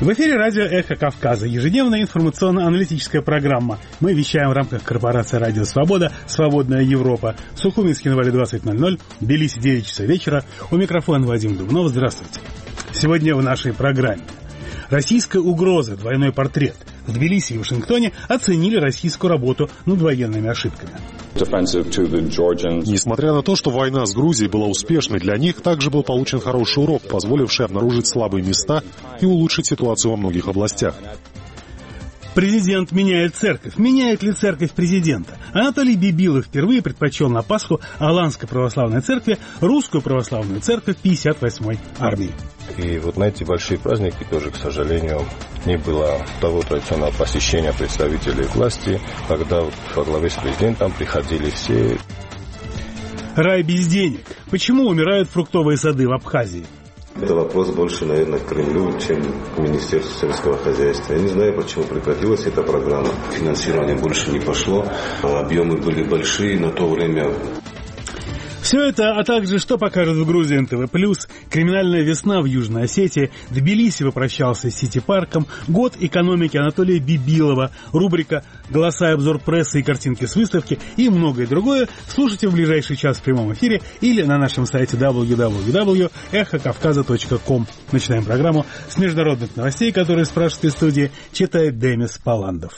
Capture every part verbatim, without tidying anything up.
В эфире радио «Эхо Кавказа», ежедневная информационно-аналитическая программа. Мы вещаем в рамках корпорации «Радио Свобода», «Свободная Европа». Сухуминский на Вале двадцать ноль ноль, Тбилиси девять часов вечера. У микрофона Вадим Дубнов. Здравствуйте. Сегодня в нашей программе. Российская угроза, двойной портрет. В Тбилиси и Вашингтоне оценили российскую работу над военными ошибками. Несмотря на то, что война с Грузией была успешной для них, также был получен хороший урок, позволивший обнаружить слабые места и улучшить ситуацию во многих областях. Президент меняет церковь. Меняет ли церковь президента? Анатолий Бибилов впервые предпочел на Пасху Аланской православной церкви русскую православную церковь пятьдесят восьмой армии. И вот на эти большие праздники тоже, к сожалению, не было того традиционного посещения представителей власти, когда во главе с президентом приходили все. Рай без денег. Почему умирают фруктовые сады в Абхазии? Это вопрос больше, наверное, к Кремлю, чем к Министерству сельского хозяйства. Я не знаю, почему прекратилась эта программа. Финансирование больше не пошло, объемы были большие на то время. Все это, а также что покажет в Грузии эн тэ вэ плюс, криминальная весна в Южной Осетии, Тбилиси попрощался с Сити-парком, год экономики Анатолия Бибилова, рубрика «Голоса и обзор прессы и картинки с выставки» и многое другое слушайте в ближайший час в прямом эфире или на нашем сайте дабл ю дабл ю дабл ю точка эхо кавказа точка ком. Начинаем программу с международных новостей, которые спрашивают из студии, читает Демис Паландов.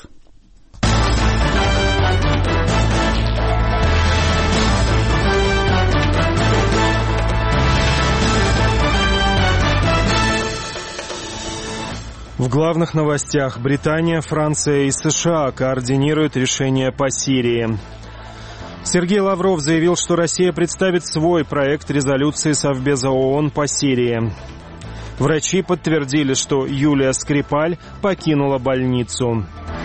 В главных новостях: Британия, Франция и США координируют решение по Сирии. Сергей Лавров заявил, что Россия представит свой проект резолюции Совбеза ООН по Сирии. Врачи подтвердили, что Юлия Скрипаль покинула больницу.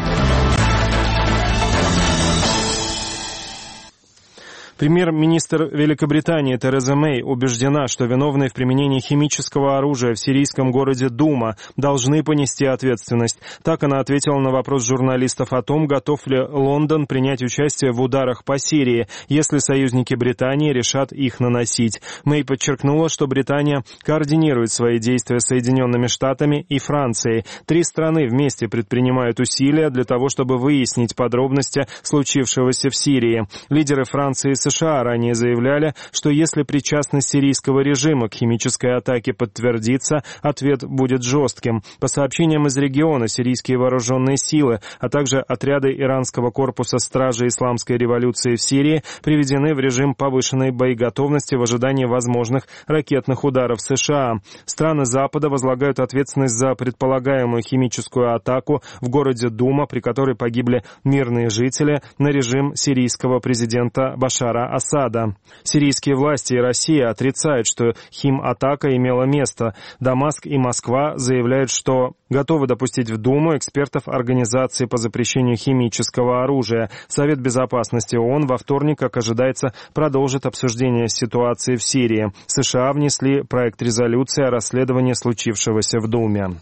Премьер-министр Великобритании Тереза Мэй убеждена, что виновные в применении химического оружия в сирийском городе Дума должны понести ответственность. Так она ответила на вопрос журналистов о том, готов ли Лондон принять участие в ударах по Сирии, если союзники Британии решат их наносить. Мэй подчеркнула, что Британия координирует свои действия с Соединенными Штатами и Францией. Три страны вместе предпринимают усилия для того, чтобы выяснить подробности случившегося в Сирии. Лидеры Франции и США США ранее заявляли, что если причастность сирийского режима к химической атаке подтвердится, ответ будет жестким. По сообщениям из региона, сирийские вооруженные силы, а также отряды иранского корпуса стражи исламской революции в Сирии приведены в режим повышенной боеготовности в ожидании возможных ракетных ударов США. Страны Запада возлагают ответственность за предполагаемую химическую атаку в городе Дума, при которой погибли мирные жители, на режим сирийского президента Башара Асада. Сирийские власти и Россия отрицают, что химатака имела место. Дамаск и Москва заявляют, что готовы допустить в Думу экспертов Организации по запрещению химического оружия. Совет безопасности ООН во вторник, как ожидается, продолжит обсуждение ситуации в Сирии. США внесли проект резолюции о расследовании случившегося в Думе.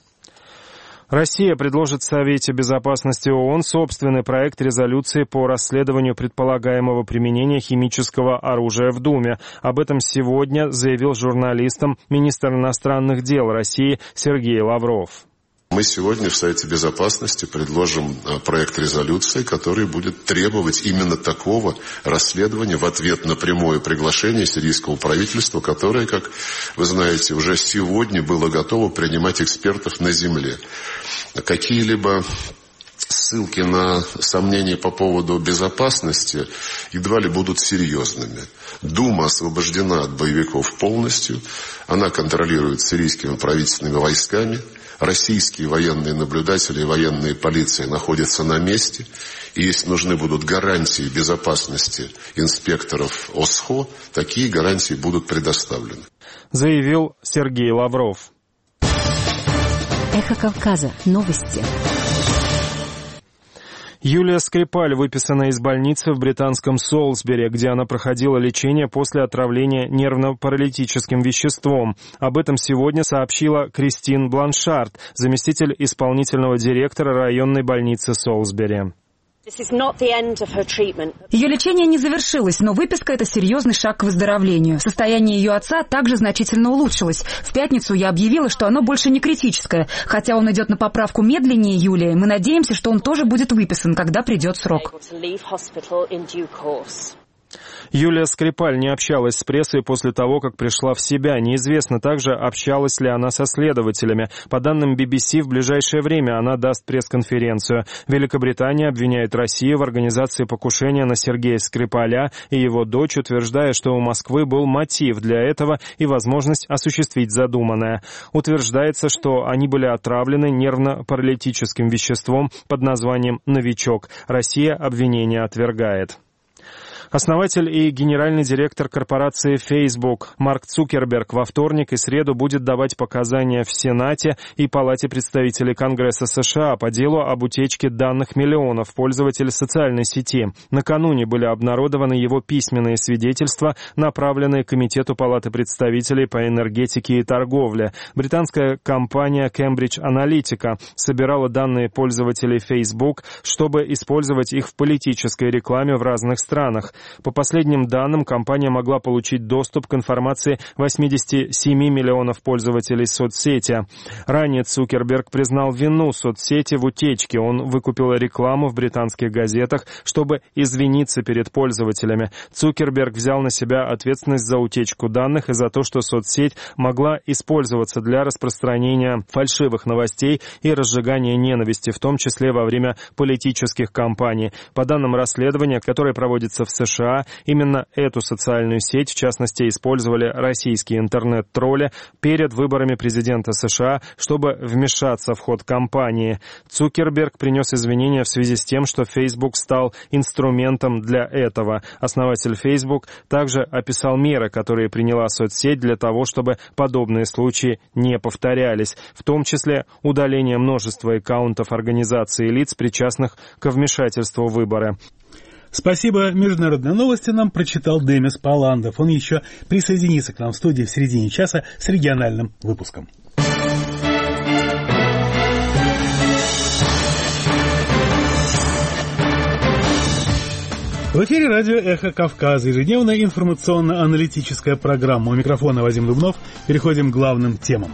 Россия предложит в Совете безопасности ООН собственный проект резолюции по расследованию предполагаемого применения химического оружия в Думе. Об этом сегодня заявил журналистам министр иностранных дел России Сергей Лавров. Мы сегодня в Совете Безопасности предложим проект резолюции, который будет требовать именно такого расследования в ответ на прямое приглашение сирийского правительства, которое, как вы знаете, уже сегодня было готово принимать экспертов на земле. Какие-либо ссылки на сомнения по поводу безопасности едва ли будут серьезными. Дума освобождена от боевиков полностью, она контролирует сирийскими правительственными войсками. Российские военные наблюдатели и военные полиции находятся на месте, и если нужны будут гарантии безопасности инспекторов ОСХО, такие гарантии будут предоставлены. Заявил Сергей Лавров. Эхо Кавказа. Новости. Юлия Скрипаль выписана из больницы в британском Солсбери, где она проходила лечение после отравления нервно-паралитическим веществом. Об этом сегодня сообщила Кристин Бланшард, заместитель исполнительного директора районной больницы Солсбери. Ее лечение не завершилось, но выписка – это серьезный шаг к выздоровлению. Состояние ее отца также значительно улучшилось. В пятницу я объявила, что оно больше не критическое. Хотя он идет на поправку медленнее Юлии, мы надеемся, что он тоже будет выписан, когда придет срок. Юлия Скрипаль не общалась с прессой после того, как пришла в себя. Неизвестно также, общалась ли она со следователями. По данным би би си, в ближайшее время она даст пресс-конференцию. Великобритания обвиняет Россию в организации покушения на Сергея Скрипаля и его дочь, утверждая, что у Москвы был мотив для этого и возможность осуществить задуманное. Утверждается, что они были отравлены нервно-паралитическим веществом под названием «Новичок». Россия обвинение отвергает. Основатель и генеральный директор корпорации Facebook Марк Цукерберг во вторник и среду будет давать показания в Сенате и Палате представителей Конгресса США по делу об утечке данных миллионов пользователей социальной сети. Накануне были обнародованы его письменные свидетельства, направленные Комитету Палаты представителей по энергетике и торговле. Британская компания Cambridge Analytica собирала данные пользователей Facebook, чтобы использовать их в политической рекламе в разных странах. По последним данным, компания могла получить доступ к информации восемьдесят семь миллионов пользователей соцсети. Ранее Цукерберг признал вину соцсети в утечке. Он выкупил рекламу в британских газетах, чтобы извиниться перед пользователями. Цукерберг взял на себя ответственность за утечку данных и за то, что соцсеть могла использоваться для распространения фальшивых новостей и разжигания ненависти, в том числе во время политических кампаний. По данным расследования, которое проводится в США, США, именно эту социальную сеть, в частности, использовали российские интернет-тролли перед выборами президента США, чтобы вмешаться в ход кампании. Цукерберг принес извинения в связи с тем, что Facebook стал инструментом для этого. Основатель Facebook также описал меры, которые приняла соцсеть для того, чтобы подобные случаи не повторялись, в том числе удаление множества аккаунтов организаций и лиц, причастных к вмешательству в выборы. Спасибо. Международные новости нам прочитал Демис Паландов. Он еще присоединится к нам в студии в середине часа с региональным выпуском. В эфире радио «Эхо Кавказа», ежедневная информационно-аналитическая программа. У микрофона Вадим Дубнов. Переходим к главным темам.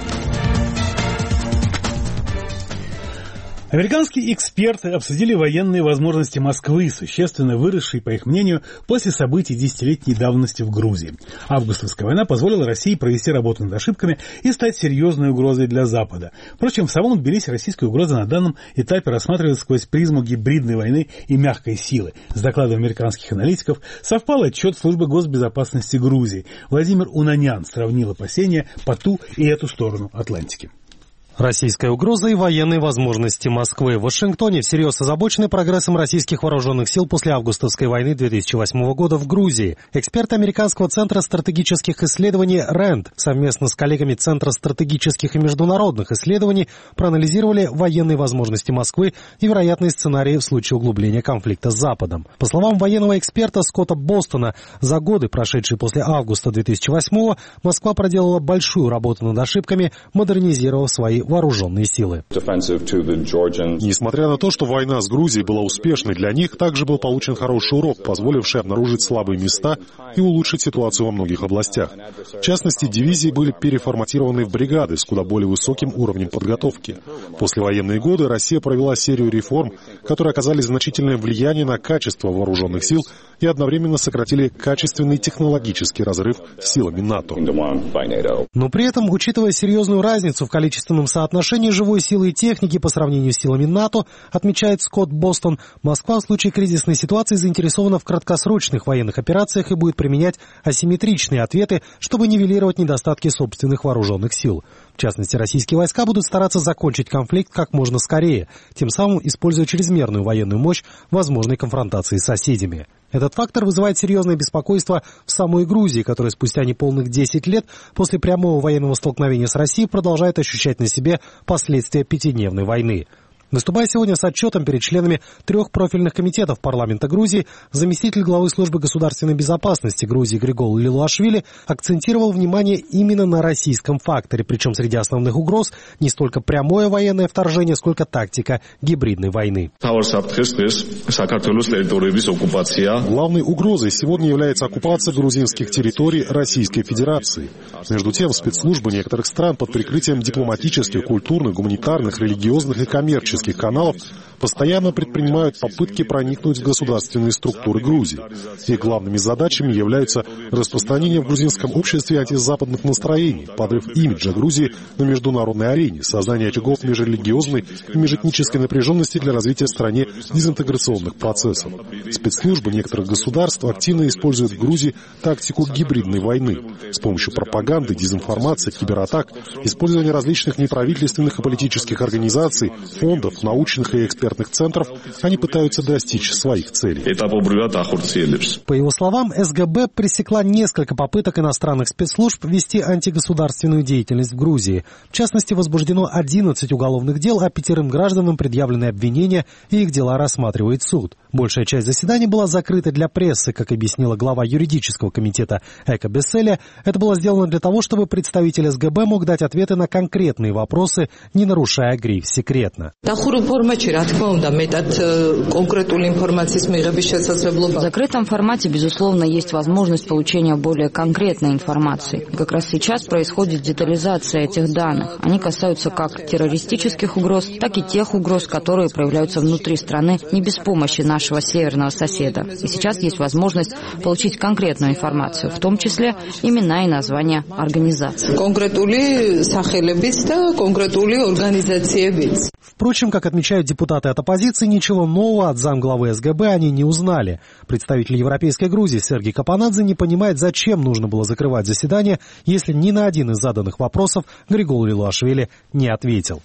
Американские эксперты обсудили военные возможности Москвы, существенно выросшие, по их мнению, после событий десятилетней давности в Грузии. Августовская война позволила России провести работу над ошибками и стать серьезной угрозой для Запада. Впрочем, в самом Тбилиси российская угроза на данном этапе рассматривается сквозь призму гибридной войны и мягкой силы. С докладом американских аналитиков совпал отчет службы госбезопасности Грузии. Владимир Унанян сравнил опасения по ту и эту сторону Атлантики. Российская угроза и военные возможности Москвы. В Вашингтоне всерьез озабочены прогрессом российских вооруженных сил после августовской войны две тысячи восьмого года в Грузии. Эксперты Американского центра стратегических исследований рэнд совместно с коллегами Центра стратегических и международных исследований проанализировали военные возможности Москвы и вероятные сценарии в случае углубления конфликта с Западом. По словам военного эксперта Скотта Бостона, за годы, прошедшие после августа две тысячи восьмого, Москва проделала большую работу над ошибками, модернизировав свои вооруженные силы. Несмотря на то, что война с Грузией была успешной для них, также был получен хороший урок, позволивший обнаружить слабые места и улучшить ситуацию во многих областях. В частности, дивизии были переформатированы в бригады с куда более высоким уровнем подготовки. В послевоенные годы Россия провела серию реформ, которые оказали значительное влияние на качество вооруженных сил и одновременно сократили качественный технологический разрыв с силами НАТО. Но при этом, учитывая серьезную разницу в количественном соотношении живой силы и техники по сравнению с силами НАТО, отмечает Скотт Бостон, Москва в случае кризисной ситуации заинтересована в краткосрочных военных операциях и будет применять асимметричные ответы, чтобы нивелировать недостатки собственных вооруженных сил. В частности, российские войска будут стараться закончить конфликт как можно скорее, тем самым используя чрезмерную военную мощь в возможной конфронтации с соседями. Этот фактор вызывает серьезное беспокойство в самой Грузии, которая спустя неполных десять лет после прямого военного столкновения с Россией продолжает ощущать на себе последствия пятидневной войны. Выступая сегодня с отчетом перед членами трех профильных комитетов парламента Грузии, заместитель главы службы государственной безопасности Грузии Григол Лилуашвили акцентировал внимание именно на российском факторе, причем среди основных угроз не столько прямое военное вторжение, сколько тактика гибридной войны. Главной угрозой сегодня является оккупация грузинских территорий Российской Федерации. Между тем, спецслужбы некоторых стран под прикрытием дипломатических, культурных, гуманитарных, религиозных и коммерческих каналов постоянно предпринимают попытки проникнуть в государственные структуры Грузии. Их главными задачами являются распространение в грузинском обществе антизападных настроений, подрыв имиджа Грузии на международной арене, создание очагов межрелигиозной и межэтнической напряженности для развития в стране дезинтеграционных процессов. Спецслужбы некоторых государств активно используют в Грузии тактику гибридной войны с помощью пропаганды, дезинформации, кибератак, использования различных неправительственных и политических организаций, фондов, научных и экспертных центров. Они пытаются достичь своих целей. По его словам, СГБ пресекла несколько попыток иностранных спецслужб вести антигосударственную деятельность в Грузии. В частности, возбуждено одиннадцать уголовных дел, а пятерым гражданам предъявлены обвинения, и их дела рассматривает суд. Большая часть заседаний была закрыта для прессы, как объяснила глава юридического комитета Эка Бесселя. Это было сделано для того, чтобы представитель СГБ мог дать ответы на конкретные вопросы, не нарушая гриф «секретно». В закрытом формате, безусловно, есть возможность получения более конкретной информации. Как раз сейчас происходит детализация этих данных. Они касаются как террористических угроз, так и тех угроз, которые проявляются внутри страны не без помощи нашего северного соседа. И сейчас есть возможность получить конкретную информацию, в том числе имена и названия организаций. Впрочем, как отмечают депутаты от оппозиции, ничего нового от замглавы СГБ они не узнали. Представитель Европейской Грузии Сергей Капанадзе не понимает, зачем нужно было закрывать заседание, если ни на один из заданных вопросов Григол Лилуашвили не ответил.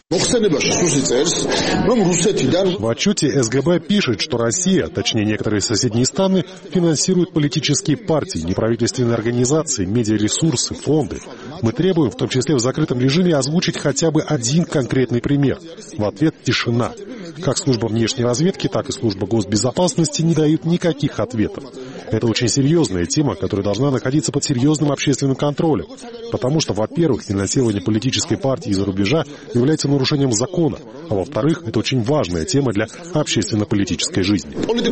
В отчете СГБ пишет, что Россия, точнее некоторые соседние страны, финансируют политические партии, неправительственные организации, медиаресурсы, фонды. Мы требуем, в том числе в закрытом режиме, озвучить хотя бы один конкретный пример. В ответ тишина. Как служба внешней разведки, так и служба госбезопасности не дают никаких ответов. Это очень серьезная тема, которая должна находиться под серьезным общественным контролем. Потому что, во-первых, финансирование политической партии из-за рубежа является нарушением закона, а во-вторых, это очень важная тема для общественно-политической жизни.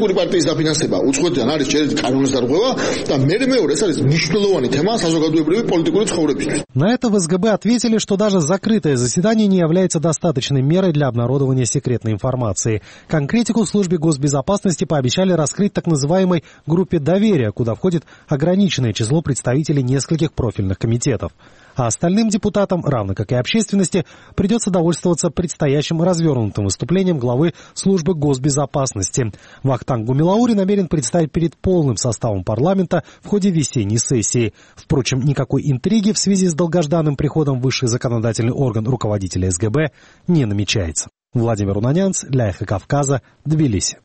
На это в СГБ ответили, что даже закрытое заседание не является достаточной мерой для обнародования секретной информации. Конкретику в службе госбезопасности пообещали раскрыть так называемой группе доверия, куда входит ограниченное число представителей нескольких профильных комитетов. А остальным депутатам, равно как и общественности, придется довольствоваться предстоящим развернутым выступлением главы службы госбезопасности. Вахтанг Гумилаури намерен представить перед полным составом парламента в ходе весенней сессии. Впрочем, никакой интриги в связи с долгожданным приходом в высший законодательный орган руководителя СГБ не намечается. Владимир Унанянц для Эхо Кавказа, Тбилиси.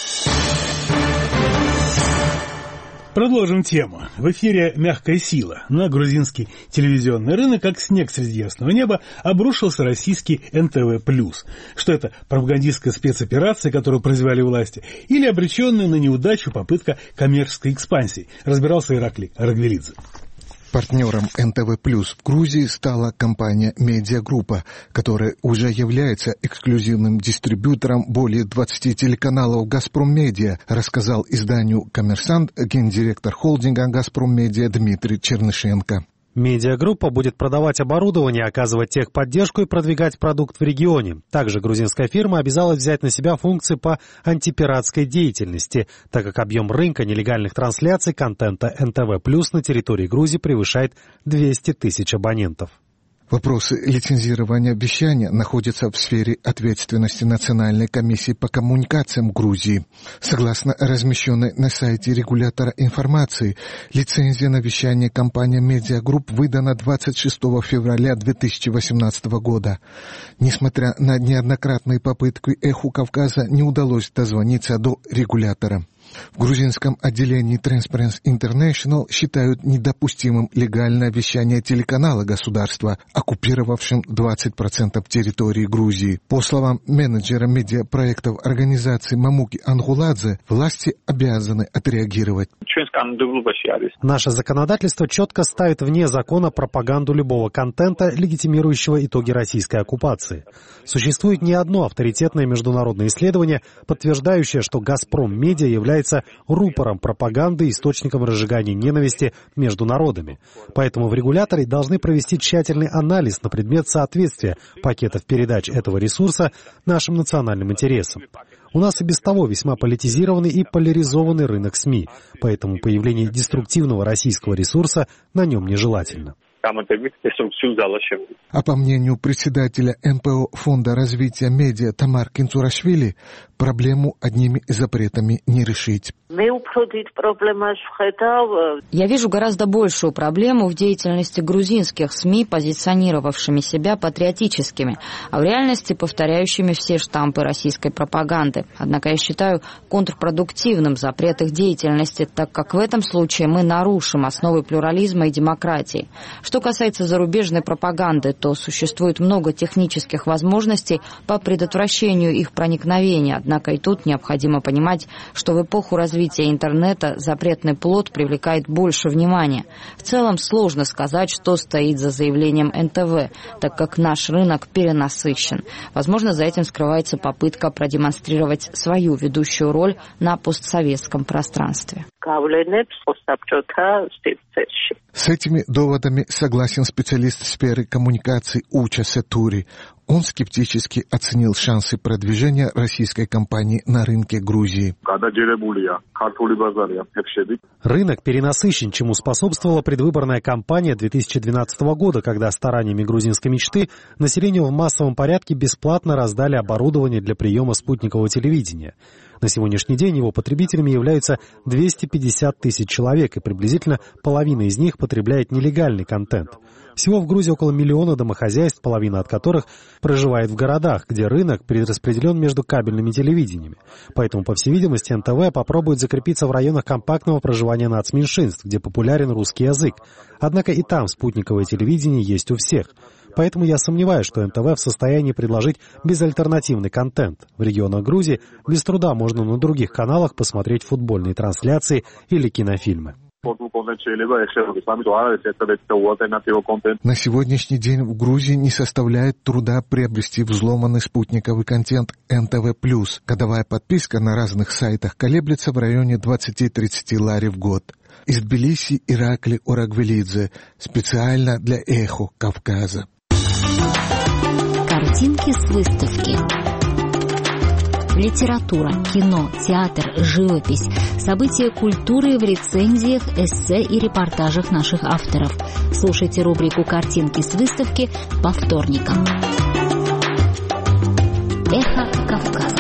Продолжим тему. В эфире «Мягкая сила». На грузинский телевизионный рынок, как снег среди ясного неба, обрушился российский эн тэ вэ плюс. Что это, пропагандистская спецоперация, которую произвели власти, или обреченная на неудачу попытка коммерческой экспансии, разбирался Ираклий Рагвелидзе. Партнером эн тэ вэ плюс в Грузии стала компания «Медиагруппа», которая уже является эксклюзивным дистрибьютором более двадцати телеканалов «Газпром Медиа», рассказал изданию «Коммерсант» гендиректор холдинга «Газпром Медиа» Дмитрий Чернышенко. Медиагруппа будет продавать оборудование, оказывать техподдержку и продвигать продукт в регионе. Также грузинская фирма обязалась взять на себя функции по антипиратской деятельности, так как объем рынка нелегальных трансляций контента эн тэ вэ плюс на территории Грузии превышает двести тысяч абонентов. Вопросы лицензирования вещания находятся в сфере ответственности Национальной комиссии по коммуникациям Грузии. Согласно размещенной на сайте регулятора информации, лицензия на вещание компании «Медиагрупп» выдана двадцать шестого февраля две тысячи восемнадцатого года. Несмотря на неоднократные попытки «Эху Кавказа», не удалось дозвониться до регулятора. В грузинском отделении Transparency International считают недопустимым легальное вещание телеканала государства, оккупировавшим двадцать процентов территории Грузии. По словам менеджера медиапроектов организации Мамуки Ангуладзе, власти обязаны отреагировать. Наше законодательство четко ставит вне закона пропаганду любого контента, легитимирующего итоги российской оккупации. Существует не одно авторитетное международное исследование, подтверждающее, что «Газпром Медиа» является рупором пропаганды и источником разжигания ненависти между народами. Поэтому в регуляторе должны провести тщательный анализ на предмет соответствия пакетов передач этого ресурса нашим национальным интересам. У нас и без того весьма политизированный и поляризованный рынок СМИ, поэтому появление деструктивного российского ресурса на нем нежелательно. А по мнению председателя эн пэ о Фонда развития медиа Тамар Кинцурашвили, проблему одними запретами не решить. Я вижу гораздо большую проблему в деятельности грузинских СМИ, позиционировавшими себя патриотическими, а в реальности повторяющими все штампы российской пропаганды. Однако я считаю контрпродуктивным запрет их деятельности, так как в этом случае мы нарушим основы плюрализма и демократии. Что касается зарубежной пропаганды, то существует много технических возможностей по предотвращению их проникновения. Однако и тут необходимо понимать, что в эпоху развития интернета запретный плод привлекает больше внимания. В целом сложно сказать, что стоит за заявлением эн тэ вэ, так как наш рынок перенасыщен. Возможно, за этим скрывается попытка продемонстрировать свою ведущую роль на постсоветском пространстве. С этими доводами согласен специалист сферы коммуникаций Уча Сетури. Он скептически оценил шансы продвижения российской компании на рынке Грузии. Рынок перенасыщен, чему способствовала предвыборная кампания две тысячи двенадцатого года, когда стараниями грузинской мечты населению в массовом порядке бесплатно раздали оборудование для приема спутникового телевидения. На сегодняшний день его потребителями являются двести пятьдесят тысяч человек, и приблизительно половина из них потребляет нелегальный контент. Всего в Грузии около миллиона домохозяйств, половина от которых проживает в городах, где рынок перераспределен между кабельными телевидениями. Поэтому, по всей видимости, эн тэ вэ попробует закрепиться в районах компактного проживания нацменьшинств, где популярен русский язык. Однако и там спутниковое телевидение есть у всех. Поэтому я сомневаюсь, что эн тэ вэ в состоянии предложить безальтернативный контент. В регионах Грузии без труда можно на других каналах посмотреть футбольные трансляции или кинофильмы. На сегодняшний день в Грузии не составляет труда приобрести взломанный спутниковый контент эн тэ вэ плюс. Годовая подписка на разных сайтах колеблется в районе двадцать-тридцать лари в год. Из Тбилиси Иракли Орагвелидзе специально для «Эхо Кавказа». Картинки с выставки. Литература, кино, театр, живопись, события культуры в рецензиях, эссе и репортажах наших авторов. Слушайте рубрику «Картинки с выставки» по вторникам. Эхо Кавказа.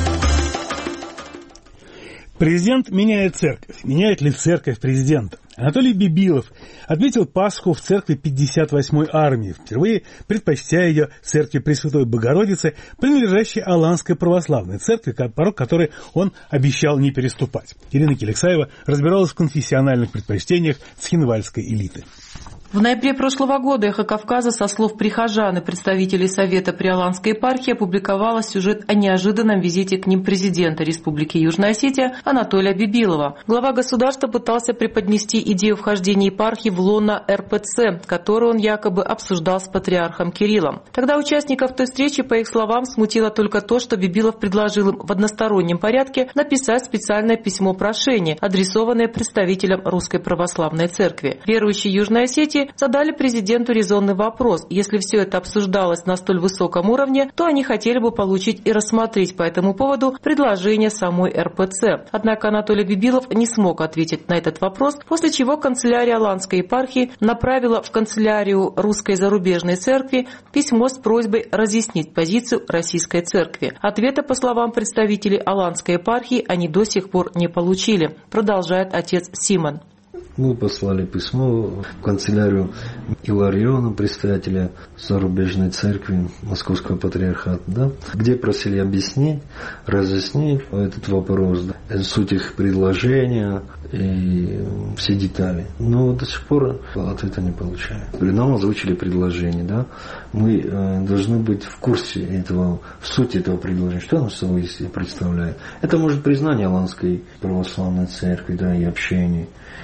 Президент меняет церковь. Меняет ли церковь президента? Анатолий Бибилов отметил Пасху в церкви пятьдесят восьмой армии, впервые предпочтя ее церкви Пресвятой Богородицы, принадлежащей Аланской православной церкви, порог которой он обещал не переступать. Ирина Келексаева разбиралась в конфессиональных предпочтениях цхинвальской элиты. В ноябре прошлого года «Эхо Кавказа» со слов прихожан и представителей Совета при Аланской епархии опубликовала сюжет о неожиданном визите к ним президента Республики Южная Осетия Анатолия Бибилова. Глава государства пытался преподнести идею вхождения епархии в лоно эр пэ цэ, которую он якобы обсуждал с патриархом Кириллом. Тогда участников той встречи, по их словам, смутило только то, что Бибилов предложил им в одностороннем порядке написать специальное письмо-прошение, адресованное представителям Русской Православной Церкви. Верующие Южной Осетии задали президенту резонный вопрос. Если все это обсуждалось на столь высоком уровне, то они хотели бы получить и рассмотреть по этому поводу предложение самой эр пэ цэ. Однако Анатолий Бибилов не смог ответить на этот вопрос, после чего канцелярия Аланской епархии направила в канцелярию Русской зарубежной церкви письмо с просьбой разъяснить позицию Российской церкви. Ответа, по словам представителей Аланской епархии, они до сих пор не получили, продолжает отец Симон. Мы послали письмо в канцелярию Илариона, предстоятеля зарубежной церкви Московского патриархата, да, где просили объяснить, разъяснить этот вопрос, да, суть их предложения и все детали. Но до сих пор ответа не получаем. Нам озвучили предложение, да, мы э, должны быть в курсе этого, в сути этого предложения, что оно собой представляет. Это может признание Аланской православной церкви, да, и общение.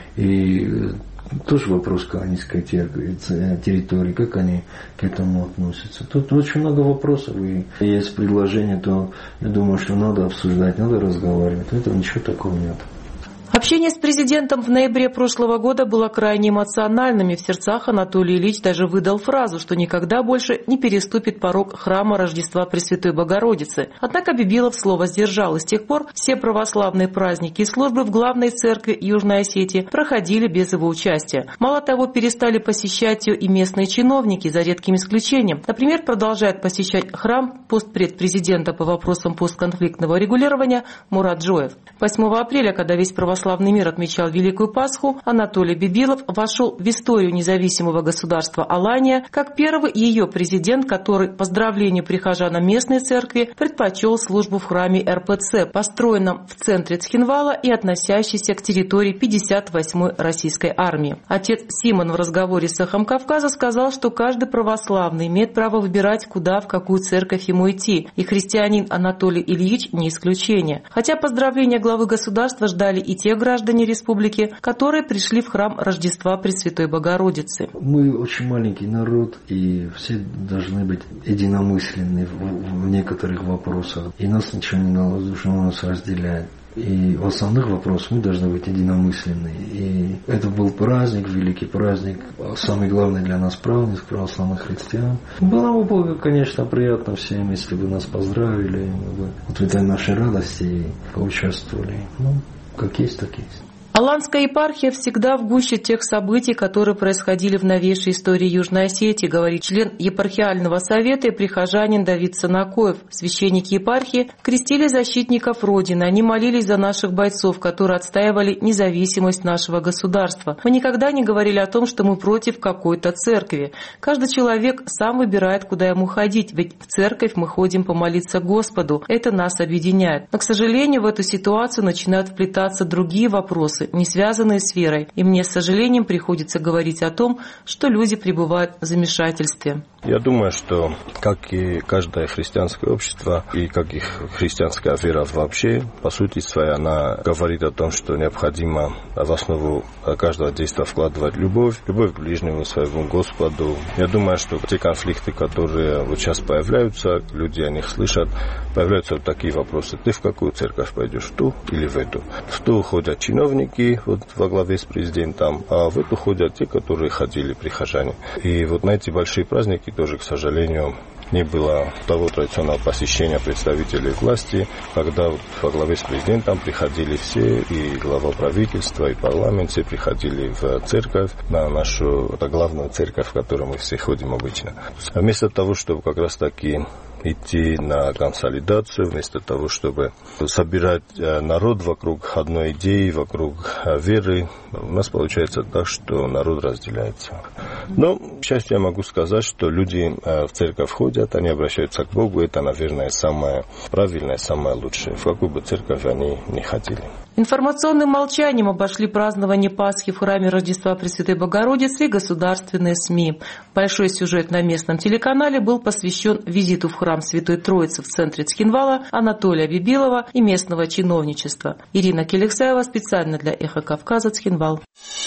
И тоже вопрос Каанской территории, как они к этому относятся. Тут очень много вопросов, и есть предложение, то я думаю, что надо обсуждать, надо разговаривать. Этого ничего такого нет. Общение с президентом в ноябре прошлого года было крайне эмоциональным, и в сердцах Анатолий Ильич даже выдал фразу, что никогда больше не переступит порог храма Рождества Пресвятой Богородицы. Однако Бибилов слово сдержал, и с тех пор все православные праздники и службы в главной церкви Южной Осетии проходили без его участия. Мало того, перестали посещать ее и местные чиновники, за редким исключением. Например, продолжает посещать храм постпред президента по вопросам постконфликтного регулирования Мурат Джоев. восьмого апреля, когда весь православный Православный мир отмечал Великую Пасху, Анатолий Бибилов вошел в историю независимого государства Алания как первый ее президент, который по поздравлению прихожанам местной церкви предпочел службу в храме эр пэ цэ, построенном в центре Цхинвала и относящейся к территории пятьдесят восьмой российской армии. Отец Симон в разговоре с «Эхом Кавказа» сказал, что каждый православный имеет право выбирать, куда, в какую церковь ему идти, и христианин Анатолий Ильич не исключение. Хотя поздравления главы государства ждали и те граждане республики, которые пришли в храм Рождества Пресвятой Богородицы. Мы очень маленький народ, и все должны быть единомысленны в, в некоторых вопросах. И нас ничего не должно нас разделять. И в основных вопросах мы должны быть единомысленны. И это был праздник, великий праздник, самый главный для нас праздник православных христиан. Было бы, конечно, приятно всем, если бы нас поздравили, мы бы вот в этой нашей радости поучаствовали. Ну, как есть, так есть. Аланская епархия всегда в гуще тех событий, которые происходили в новейшей истории Южной Осетии, говорит член епархиального совета и прихожанин Давид Санакоев. Священники епархии крестили защитников Родины. Они молились за наших бойцов, которые отстаивали независимость нашего государства. Мы никогда не говорили о том, что мы против какой-то церкви. Каждый человек сам выбирает, куда ему ходить, ведь в церковь мы ходим помолиться Господу. Это нас объединяет. Но, к сожалению, в эту ситуацию начинают вплетаться другие вопросы, не связанные с верой. И мне с сожалением приходится говорить о том, что люди пребывают в замешательстве. Я думаю, что, как и каждое христианское общество, и как и христианская вера вообще, по сути своей, она говорит о том, что необходимо в основу каждого действия вкладывать любовь, любовь к ближнему, своему Господу. Я думаю, что те конфликты, которые вот сейчас появляются, люди о них слышат, появляются вот такие вопросы. Ты в какую церковь пойдешь, в ту или в эту? В ту ходят чиновники вот, во главе с президентом, а в эту ходят те, которые ходили прихожане. И вот на эти большие праздники тоже, к сожалению, не было того традиционного посещения представителей власти, когда во главе с президентом приходили все, и глава правительства, и парламент, все приходили в церковь, на нашу главную церковь, в которую мы все ходим обычно. Вместо того, чтобы как раз таки идти на консолидацию, вместо того, чтобы собирать народ вокруг одной идеи, вокруг веры, у нас получается так, что народ разделяется. Но, к счастью, я могу сказать, что люди в церковь ходят, они обращаются к Богу, это, наверное, самое правильное, самое лучшее, в какую бы церковь они ни ходили. Информационным молчанием обошли празднование Пасхи в храме Рождества Пресвятой Богородицы и государственные СМИ. Большой сюжет на местном телеканале был посвящен визиту в храм Святой Троицы в центре Цхинвала Анатолия Бибилова и местного чиновничества. Ирина Келексаева специально для «Эхо Кавказа», Цхинвал.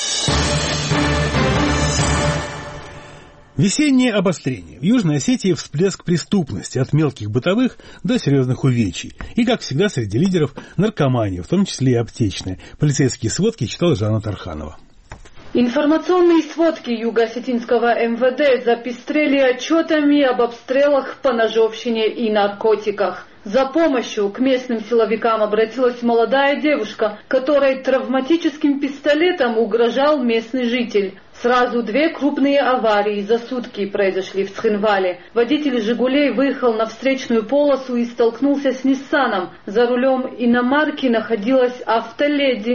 Весеннее обострение. В Южной Осетии всплеск преступности от мелких бытовых до серьезных увечий. И, как всегда, среди лидеров наркомания, в том числе и аптечная. Полицейские сводки читала Жанна Тарханова. Информационные сводки юго-осетинского эм вэ дэ запестрели отчетами об обстрелах, поножовщине и наркотиках. За помощью к местным силовикам обратилась молодая девушка, которой травматическим пистолетом угрожал местный житель. Сразу две крупные аварии за сутки произошли в Цхинвале. Водитель «Жигулей» выехал на встречную полосу и столкнулся с «Ниссаном». За рулем иномарки находилась автоледи.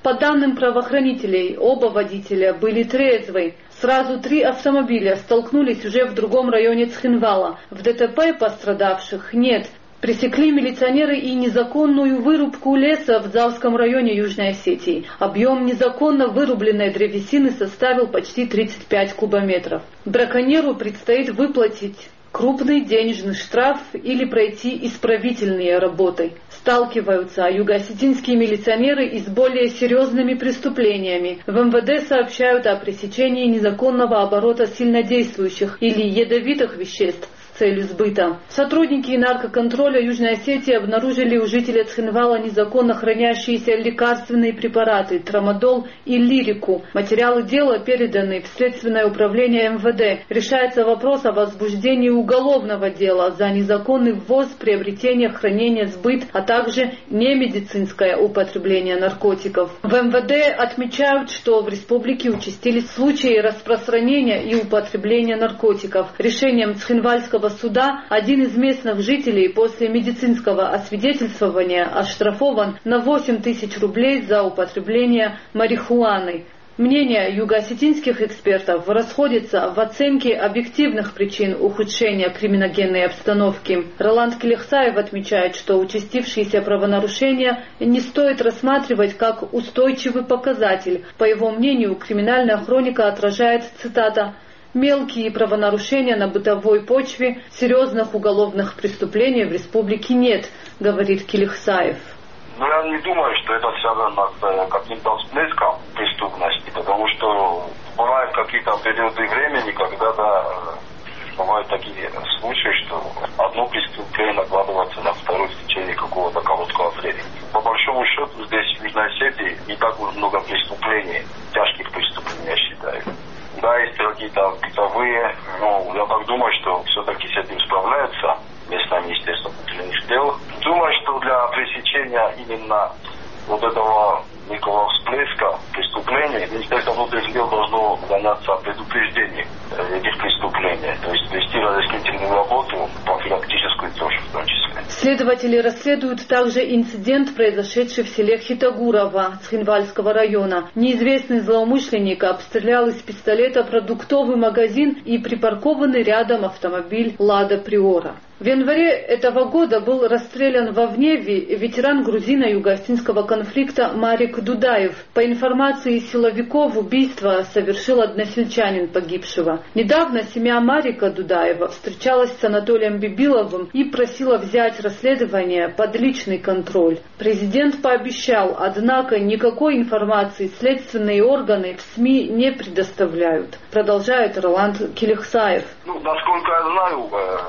По данным правоохранителей, оба водителя были трезвы. Сразу три автомобиля столкнулись уже в другом районе Цхинвала. В ДТП пострадавших нет. Пресекли милиционеры и незаконную вырубку леса в Завском районе Южной Осетии. Объем незаконно вырубленной древесины составил почти тридцать пять кубометров. Браконьеру предстоит выплатить крупный денежный штраф или пройти исправительные работы. Сталкиваются юго-осетинские милиционеры и с более серьезными преступлениями. В эм вэ дэ сообщают о пресечении незаконного оборота сильнодействующих или ядовитых веществ с целью сбыта. Сотрудники наркоконтроля Южной Осетии обнаружили у жителя Цхинвала незаконно хранящиеся лекарственные препараты трамадол и лирику. Материалы дела переданы в Следственное управление эм вэ дэ. Решается вопрос о возбуждении уголовного дела за незаконный ввоз, приобретение, хранение, сбыт, а также немедицинское употребление наркотиков. В эм вэ дэ отмечают, что в республике участились случаи распространения и употребления наркотиков. Решением Цхинвальского суда один из местных жителей после медицинского освидетельствования оштрафован на восемь тысяч рублей за употребление марихуаны. Мнения юго-осетинских экспертов расходятся в оценке объективных причин ухудшения криминогенной обстановки. Роланд Килихсаев отмечает, что участившиеся правонарушения не стоит рассматривать как устойчивый показатель. По его мнению, криминальная хроника отражает, цитата, «мелкие правонарушения на бытовой почве, серьезных уголовных преступлений в республике нет», говорит Килихсаев. Но я не думаю, что это связано с каким-то всплеском преступности, потому что бывают какие-то периоды времени, когда да, бывают такие случаи, что одно преступление накладывается на второе в течение какого-то короткого времени. По большому счету здесь в Южной Осетии не так уж много преступлений, тяжких преступлений, я считаю. Да, есть какие-то бытовые, но я так думаю, что все-таки с этим справляется местное министерство внутренних дел. Думаю, что для пресечения именно вот этого некого всплеска преступлений Министерство внутренних дел должно заняться предупреждением этих преступлений, то есть вести разъяснительную работу, профилактическую тоже в том числе. Следователи расследуют также инцидент, произошедший в селе Хитагурово Цхинвальского района. Неизвестный злоумышленник обстрелял из пистолета продуктовый магазин и припаркованный рядом автомобиль «Лада Приора». В январе этого года был расстрелян во Вневе ветеран грузино-юго-осетинского конфликта Марик Дудаев. По информации силовиков, убийство совершил односельчанин погибшего. Недавно семья Марика Дудаева встречалась с Анатолием Бибиловым и просила взять расследование под личный контроль. Президент пообещал, однако никакой информации следственные органы в СМИ не предоставляют. Продолжает Роланд Килихсаев. Ну, насколько я знаю,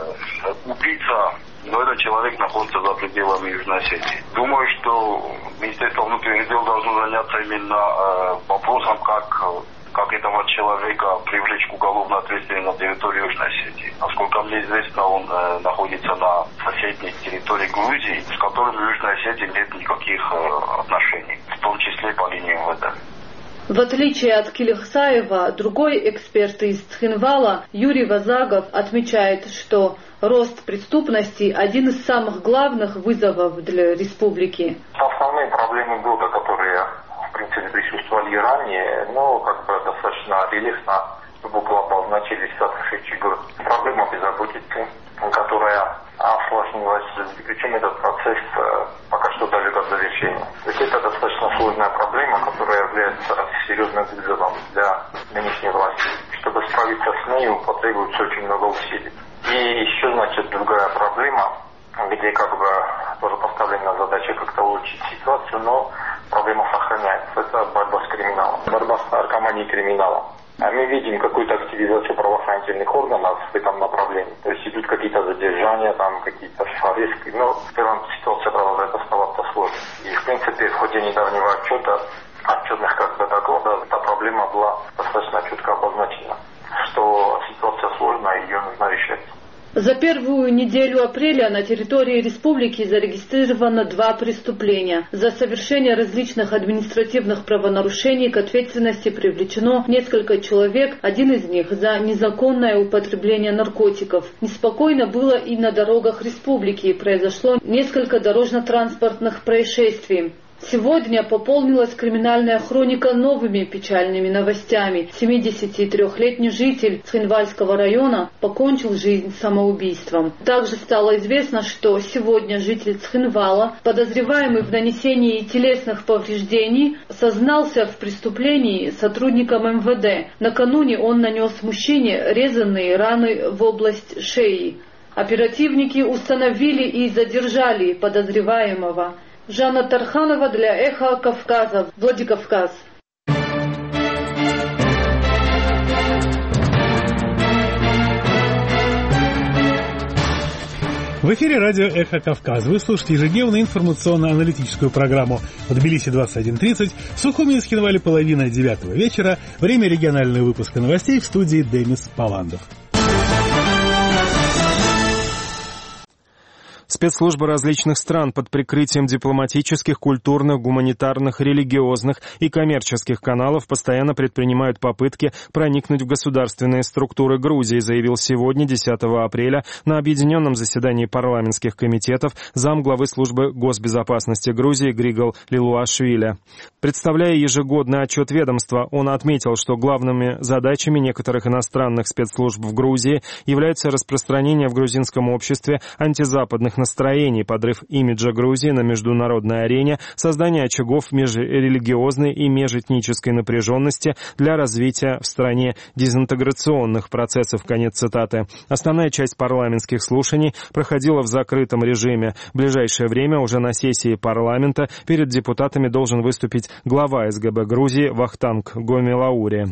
убийца, но этот человек находится за пределами Южной Осетии. Думаю, что Министерство внутренних дел должно заняться именно э, вопросом, как, как этого человека привлечь к уголовной ответственности на территории Южной Осетии. Насколько мне известно, он э, находится на соседней территории Грузии, с которыми в Южной Осетии нет никаких э, отношений, в том числе по линии эм вэ дэ. В отличие от Килихсаева, другой эксперт из Цхинвала Юрий Вазагов отмечает, что рост преступности – один из самых главных вызовов для республики. Основные проблемы года, которые, в принципе, присутствовали ранее, но как бы достаточно рельефно глубоко обозначились в следующий год. Проблема безработицы, которая осложнилась, причем этот процесс пока что далек от завершения. То есть это достаточно сложная проблема, которая является серьезным вызовом для нынешней власти. Чтобы справиться с нею, потребуется очень много усилий. И еще, значит, другая проблема, где как бы тоже поставлена задача как-то улучшить ситуацию, но проблема сохраняется. Это борьба с криминалом, борьба с наркоманией и криминалом. А мы видим какую-то активизацию правоохранительных органов в этом направлении. То есть идут какие-то задержания, там какие-то аресты. Но в целом ситуация продолжает оставаться сложной. И в принципе в ходе недавнего отчета, отчетных как бы докладов, эта проблема была достаточно четко обозначена, что ситуация сложная, ее нужно решать. За первую неделю апреля на территории республики зарегистрировано два преступления. За совершение различных административных правонарушений к ответственности привлечено несколько человек, один из них за незаконное употребление наркотиков. Неспокойно было и на дорогах республики. Произошло несколько дорожно-транспортных происшествий. Сегодня пополнилась криминальная хроника новыми печальными новостями. семидесятитрёхлетний житель Цхинвальского района покончил жизнь самоубийством. Также стало известно, что сегодня житель Цхинвала, подозреваемый в нанесении телесных повреждений, сознался в преступлении сотрудникам эм вэ дэ. Накануне он нанес мужчине резанные раны в область шеи. Оперативники установили и задержали подозреваемого. Жанна Тарханова для «Эхо Кавказа», Владикавказ. В эфире радио «Эхо Кавказ». Вы слушаете ежедневную информационно-аналитическую программу в Тбилиси двадцать один тридцать, в Сухуми и Цхинвале половина девятого вечера. Время регионального выпуска новостей в студии Денис Паландов. Спецслужбы различных стран под прикрытием дипломатических, культурных, гуманитарных, религиозных и коммерческих каналов постоянно предпринимают попытки проникнуть в государственные структуры Грузии, заявил сегодня, десятого апреля, на объединенном заседании парламентских комитетов замглавы службы госбезопасности Грузии Григол Лилуашвили. Представляя ежегодный отчет ведомства, он отметил, что главными задачами некоторых иностранных спецслужб в Грузии являются распространение в грузинском обществе антизападных настроений, подрыв имиджа Грузии на международной арене, создание очагов межрелигиозной и межэтнической напряженности для развития в стране дезинтеграционных процессов. Конец цитаты. Основная часть парламентских слушаний проходила в закрытом режиме. В ближайшее время уже на сессии парламента перед депутатами должен выступить глава эс гэ бэ Грузии Вахтанг Гомелаури.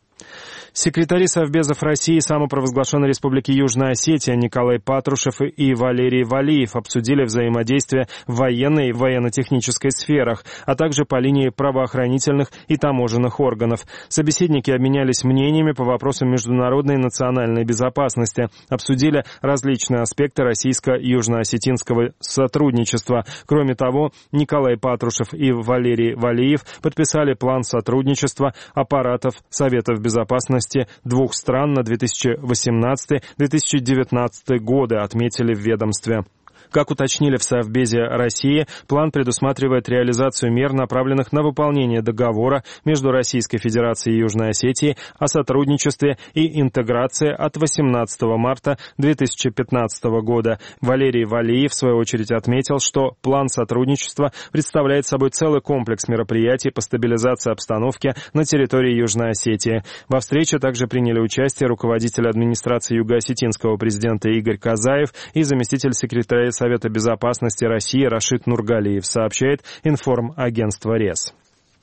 Секретари Совбезов России и самопровозглашенной Республики Южная Осетия Николай Патрушев и Валерий Валиев обсудили взаимодействие в военной и военно-технической сферах, а также по линии правоохранительных и таможенных органов. Собеседники обменялись мнениями по вопросам международной и национальной безопасности, обсудили различные аспекты российско-южно-осетинского сотрудничества. Кроме того, Николай Патрушев и Валерий Валиев подписали план сотрудничества аппаратов Советов Безопасности двух стран на две тысячи восемнадцатый — две тысячи девятнадцатый годы, отметили в ведомстве. Как уточнили в Совбезе России, план предусматривает реализацию мер, направленных на выполнение договора между Российской Федерацией и Южной Осетией о сотрудничестве и интеграции от восемнадцатого марта две тысячи пятнадцатого года. Валерий Валиев, в свою очередь, отметил, что план сотрудничества представляет собой целый комплекс мероприятий по стабилизации обстановки на территории Южной Осетии. Во встрече также приняли участие руководитель администрации юго-осетинского президента Игорь Казаев и заместитель секретаря Совета Безопасности России Рашид Нургалиев, сообщает информагентство РЕС.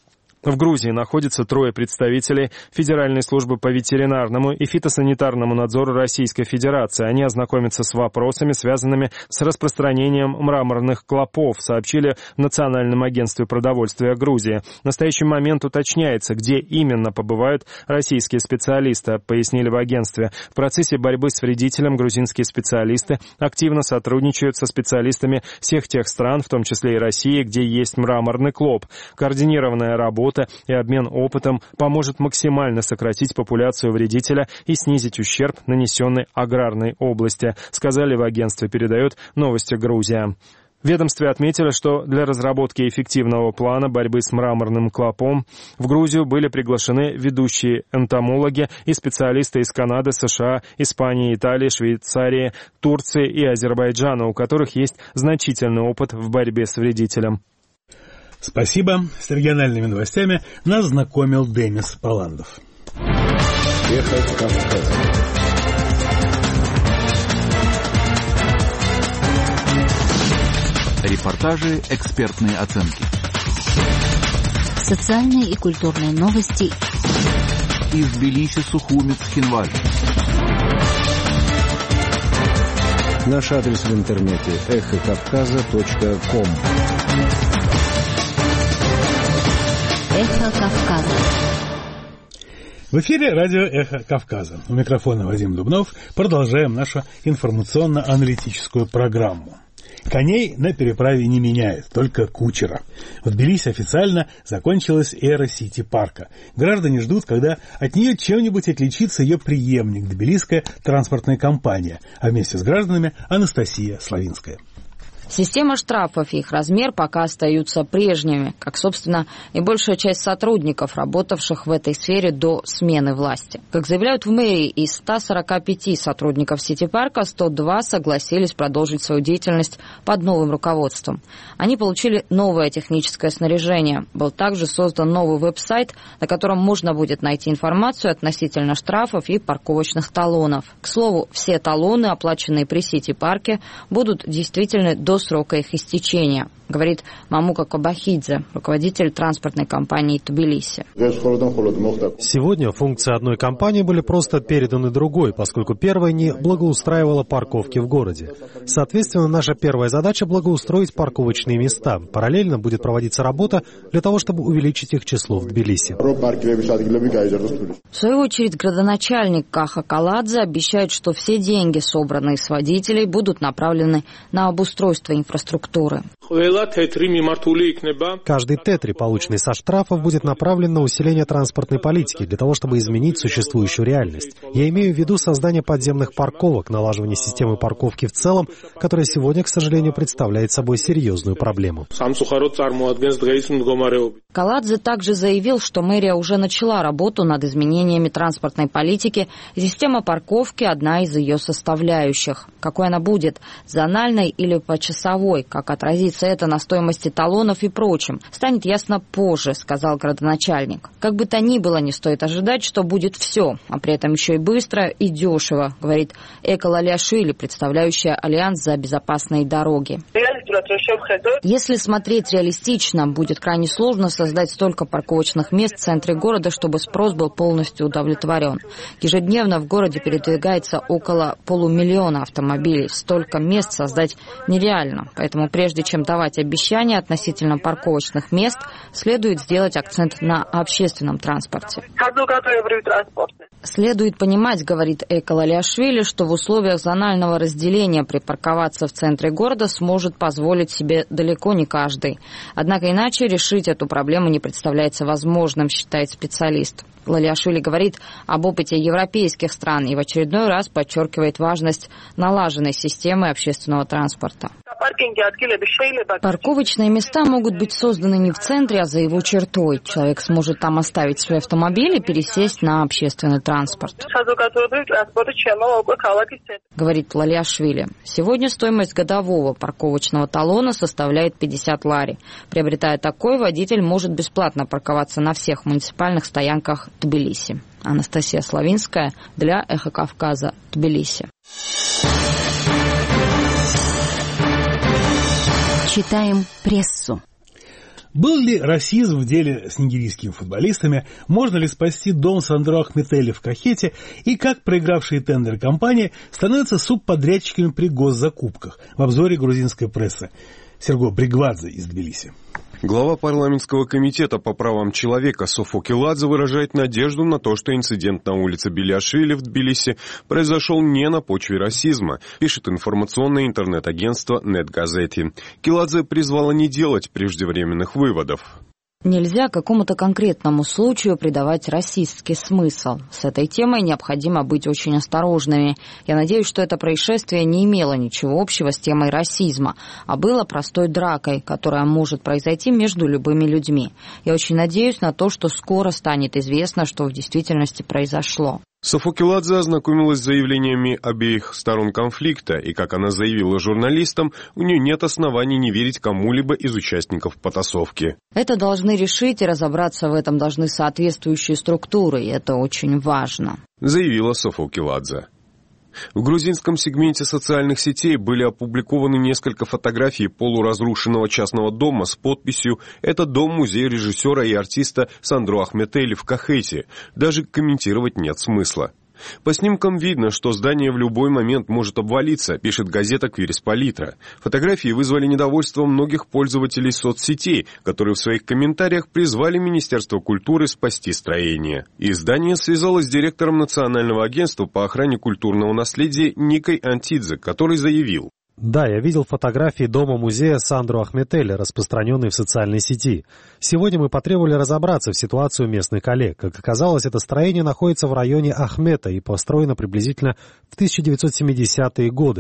В Грузии находится трое представителей Федеральной службы по ветеринарному и фитосанитарному надзору Российской Федерации. Они ознакомятся с вопросами, связанными с распространением мраморных клопов, сообщили в Национальном агентстве продовольствия Грузии. В настоящий момент уточняется, где именно побывают российские специалисты, пояснили в агентстве. В процессе борьбы с вредителем грузинские специалисты активно сотрудничают со специалистами всех тех стран, в том числе и России, где есть мраморный клоп. Координированная работа и обмен опытом поможет максимально сократить популяцию вредителя и снизить ущерб, нанесенный аграрной области, сказали в агентстве, передает Новости Грузия. В ведомстве отметили, что для разработки эффективного плана борьбы с мраморным клопом в Грузию были приглашены ведущие энтомологи и специалисты из Канады, США, Испании, Италии, Швейцарии, Турции и Азербайджана, у которых есть значительный опыт в борьбе с вредителем. Спасибо. С региональными новостями нас знакомил Денис Паландов. Ехать Кавказ. Репортажи, экспертные оценки. Социальные и культурные новости. Из Тбилиси, Сухуми, Цхинваль. Наш адрес в интернете эхо кавказа точка ком. Эхо Кавказа. В эфире радио «Эхо Кавказа». У микрофона Вадим Дубнов. Продолжаем нашу информационно-аналитическую программу. Коней на переправе не меняют, только кучера. В Тбилиси официально закончилась эра Сити-парка. Граждане ждут, когда от нее чем-нибудь отличится ее преемник, Тбилисская транспортная компания, а вместе с гражданами Анастасия Славинская. Система штрафов и их размер пока остаются прежними, как, собственно, и большая часть сотрудников, работавших в этой сфере до смены власти. Как заявляют в мэрии, из ста сорока пяти сотрудников Сити-парка сто два согласились продолжить свою деятельность под новым руководством. Они получили новое техническое снаряжение. Был также создан новый веб-сайт, на котором можно будет найти информацию относительно штрафов и парковочных талонов. К слову, все талоны, оплаченные при Сити-парке, будут действительны до срока их истечения, говорит Мамука Кабахидзе, руководитель транспортной компании Тбилиси. Сегодня функции одной компании были просто переданы другой, поскольку первая не благоустраивала парковки в городе. Соответственно, наша первая задача – благоустроить парковочные места. Параллельно будет проводиться работа для того, чтобы увеличить их число в Тбилиси. В свою очередь, градоначальник Каха Каладзе обещает, что все деньги, собранные с водителей, будут направлены на обустройство инфраструктуры. Каждый тетри, полученный со штрафов, будет направлен на усиление транспортной политики для того, чтобы изменить существующую реальность. Я имею в виду создание подземных парковок, налаживание системы парковки в целом, которая сегодня, к сожалению, представляет собой серьезную проблему. Каладзе также заявил, что мэрия уже начала работу над изменениями транспортной политики, и система парковки – одна из ее составляющих. Какой она будет – зональной или почасовой, как отразится это на стоимости талонов и прочем, станет ясно позже, сказал градоначальник. Как бы то ни было, не стоит ожидать, что будет все, а при этом еще и быстро и дешево, говорит Эка Лалиашвили, представляющая Альянс за безопасные дороги. Если смотреть реалистично, будет крайне сложно создать столько парковочных мест в центре города, чтобы спрос был полностью удовлетворен. Ежедневно в городе передвигается около полумиллиона автомобилей. Столько мест создать нереально. Поэтому прежде чем давать обещания относительно парковочных мест, следует сделать акцент на общественном транспорте. Следует понимать, говорит Эка Лалиашвили, что в условиях зонального разделения припарковаться в центре города сможет позволить себе далеко не каждый. Однако иначе решить эту проблему не представляется возможным, считает специалист. Лалиашвили говорит об опыте европейских стран и в очередной раз подчеркивает важность налаженной системы общественного транспорта. Парковочные места могут быть созданы не в центре, а за его чертой. Человек сможет там оставить свой автомобиль и пересесть на общественный транспорт, говорит Лалиашвили. Сегодня стоимость годового парковочного талона составляет пятьдесят лари. Приобретая такой, водитель может бесплатно парковаться на всех муниципальных стоянках Тбилиси. Анастасия Славинская для Эхо Кавказа, Тбилиси. Читаем прессу. Был ли расизм в деле с нигерийскими футболистами? Можно ли спасти дом Сандро Ахметели в Кахете? И как проигравшие тендер компании становятся субподрядчиками при госзакупках? В обзоре грузинской прессы. Серго Бригвадзе из Тбилиси. Глава парламентского комитета по правам человека Софо Киладзе выражает надежду на то, что инцидент на улице Беляшвили в Тбилиси произошел не на почве расизма, пишет информационное интернет-агентство NetGazeti. Киладзе призвала не делать преждевременных выводов. Нельзя какому-то конкретному случаю придавать расистский смысл. С этой темой необходимо быть очень осторожными. Я надеюсь, что это происшествие не имело ничего общего с темой расизма, а было простой дракой, которая может произойти между любыми людьми. Я очень надеюсь на то, что скоро станет известно, что в действительности произошло. Софо Киладзе ознакомилась с заявлениями обеих сторон конфликта, и, как она заявила журналистам, у нее нет оснований не верить кому-либо из участников потасовки. Это должны решить, и разобраться в этом должны соответствующие структуры, и это очень важно, заявила Софо Киладзе. В грузинском сегменте социальных сетей были опубликованы несколько фотографий полуразрушенного частного дома с подписью «Это дом-музей режиссера и артиста Сандро Ахметели в Кахете». Даже комментировать нет смысла. По снимкам видно, что здание в любой момент может обвалиться, пишет газета «Квирисполитра». Фотографии вызвали недовольство многих пользователей соцсетей, которые в своих комментариях призвали Министерство культуры спасти строение. Издание связалось с директором Национального агентства по охране культурного наследия Никой Антидзе, который заявил: Да, я видел фотографии дома-музея Сандро Ахметели, распространенные в социальной сети. Сегодня мы потребовали разобраться в ситуации у местных коллег. Как оказалось, это строение находится в районе Ахмета и построено приблизительно в тысяча девятьсот семидесятые годы.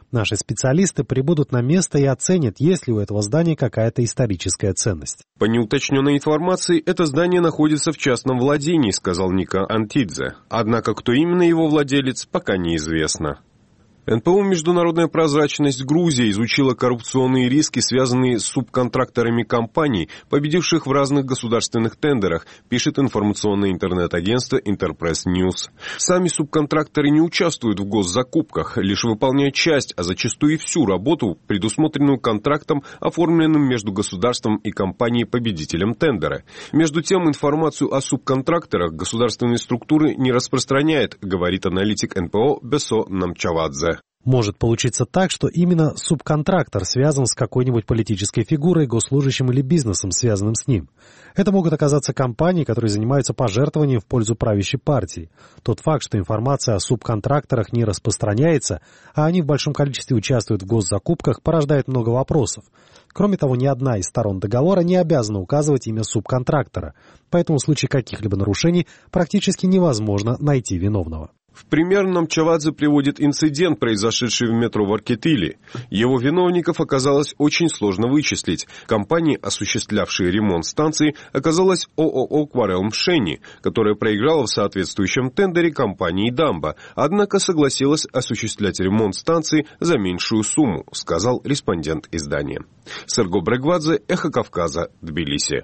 Наши специалисты прибудут на место и оценят, есть ли у этого здания какая-то историческая ценность. По неуточненной информации, это здание находится в частном владении, сказал Ника Антидзе. Однако, кто именно его владелец, пока неизвестно. эн пэ о «Международная прозрачность» Грузии изучила коррупционные риски, связанные с субконтракторами компаний, победивших в разных государственных тендерах, пишет информационное интернет-агентство Интерпресс Ньюс. Сами субконтракторы не участвуют в госзакупках, лишь выполняют часть, а зачастую и всю работу, предусмотренную контрактом, оформленным между государством и компанией-победителем тендера. Между тем, информацию о субконтракторах государственные структуры не распространяют, говорит аналитик эн пэ о Бесо Намчавадзе. Может получиться так, что именно субконтрактор связан с какой-нибудь политической фигурой, госслужащим или бизнесом, связанным с ним. Это могут оказаться компании, которые занимаются пожертвованием в пользу правящей партии. Тот факт, что информация о субконтракторах не распространяется, а они в большом количестве участвуют в госзакупках, порождает много вопросов. Кроме того, ни одна из сторон договора не обязана указывать имя субконтрактора, поэтому в случае каких-либо нарушений практически невозможно найти виновного. В пример Намчавадзе приводит инцидент, произошедший в метро в Аркетиле. Его виновников оказалось очень сложно вычислить. Компанией, осуществлявшей ремонт станции, оказалась ООО «Кварелм Шени», которая проиграла в соответствующем тендере компании «Дамба», однако согласилась осуществлять ремонт станции за меньшую сумму, сказал респондент издания. Серго Брегвадзе, Эхо Кавказа, Тбилиси.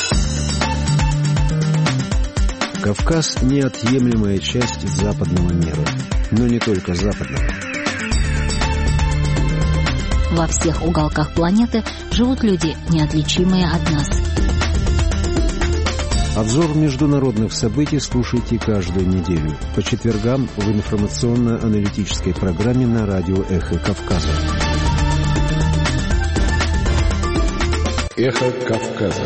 Кавказ – неотъемлемая часть западного мира, но не только западного. Во всех уголках планеты живут люди, неотличимые от нас. Обзор международных событий слушайте каждую неделю по четвергам в информационно-аналитической программе на радио «Эхо Кавказа». «Эхо Кавказа».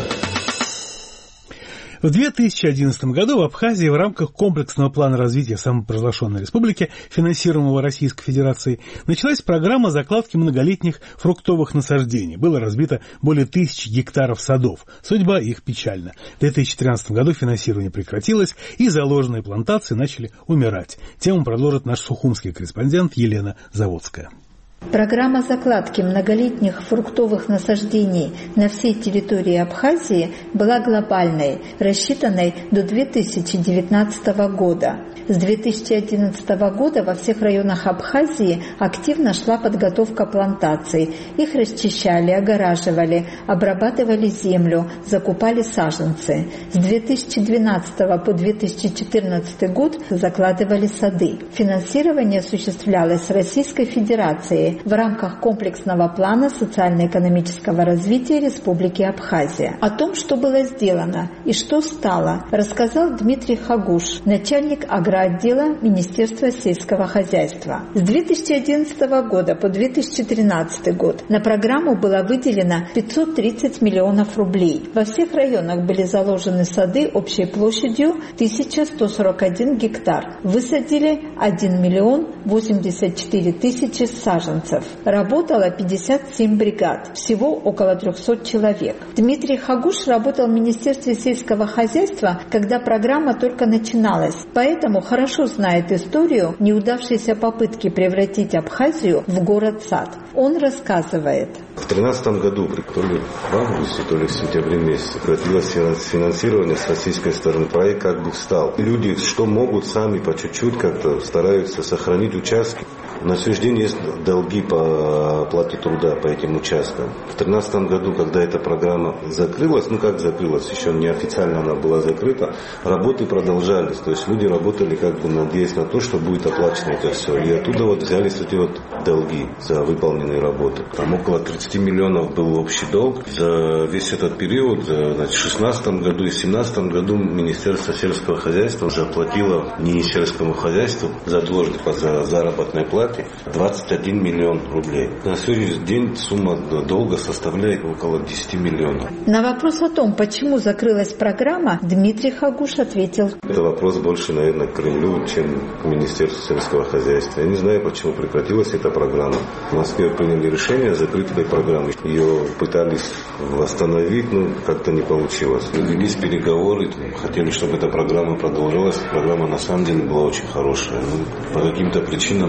В две тысячи одиннадцатом году в Абхазии в рамках комплексного плана развития самопровозглашенной республики, финансируемого Российской Федерацией, началась программа закладки многолетних фруктовых насаждений. Было разбито более тысячи гектаров садов. Судьба их печальна. В две тысячи тринадцатом году финансирование прекратилось, и заложенные плантации начали умирать. Тему продолжит наш сухумский корреспондент Елена Заводская. Программа закладки многолетних фруктовых насаждений на всей территории Абхазии была глобальной, рассчитанной до две тысячи девятнадцатого года. С две тысячи одиннадцатого года во всех районах Абхазии активно шла подготовка плантаций. Их расчищали, огораживали, обрабатывали землю, закупали саженцы. С две тысячи двенадцатого по две тысячи четырнадцатый год закладывали сады. Финансирование осуществлялось Российской Федерацией в рамках комплексного плана социально-экономического развития Республики Абхазия. О том, что было сделано и что стало, рассказал Дмитрий Хагуш, начальник агроотдела Министерства сельского хозяйства. С две тысячи одиннадцатого года по две тысячи тринадцатый год на программу было выделено пятьсот тридцать миллионов рублей. Во всех районах были заложены сады общей площадью тысяча сто сорок один гектар. Высадили один миллион восемьдесят четыре тысячи саженцев. Работало пятьдесят семь бригад, всего около трехсот человек. Дмитрий Хагуш работал в Министерстве сельского хозяйства, когда программа только начиналась, поэтому хорошо знает историю неудавшейся попытки превратить Абхазию в город-сад. Он рассказывает. В две тысячи тринадцатом году, то ли в августе, то ли в сентябре месяце, прекратилось финансирование с российской стороны. Проект как бы встал. Люди, что могут, сами по чуть-чуть как-то стараются сохранить участки. На сегодняшний день есть долги по оплате труда по этим участкам. В две тысячи тринадцатом году, когда эта программа закрылась, ну как закрылась, еще неофициально она была закрыта, работы продолжались. То есть люди работали, как бы надеясь на то, что будет оплачено это все. И оттуда вот взялись эти вот долги за выполненные работы. Там около тридцать миллионов был общий долг. За весь этот период, значит, в две тысячи шестнадцатом году и две тысячи семнадцатом году Министерство сельского хозяйства заплатило Министерскому хозяйству за должность за заработной плате двадцать один миллион рублей. На сегодняшний день сумма долга составляет около десять миллионов. На вопрос о том, почему закрылась программа, Дмитрий Хагуш ответил. Это вопрос больше, наверное, к Кремлю, чем к Министерству сельского хозяйства. Я не знаю, почему прекратилась эта программа. В Москве приняли решение закрыть этой программы. Ее пытались восстановить, но как-то не получилось. Велись переговоры, хотели, чтобы эта программа продолжилась. Программа на самом деле была очень хорошая. Но по каким-то причинам все-таки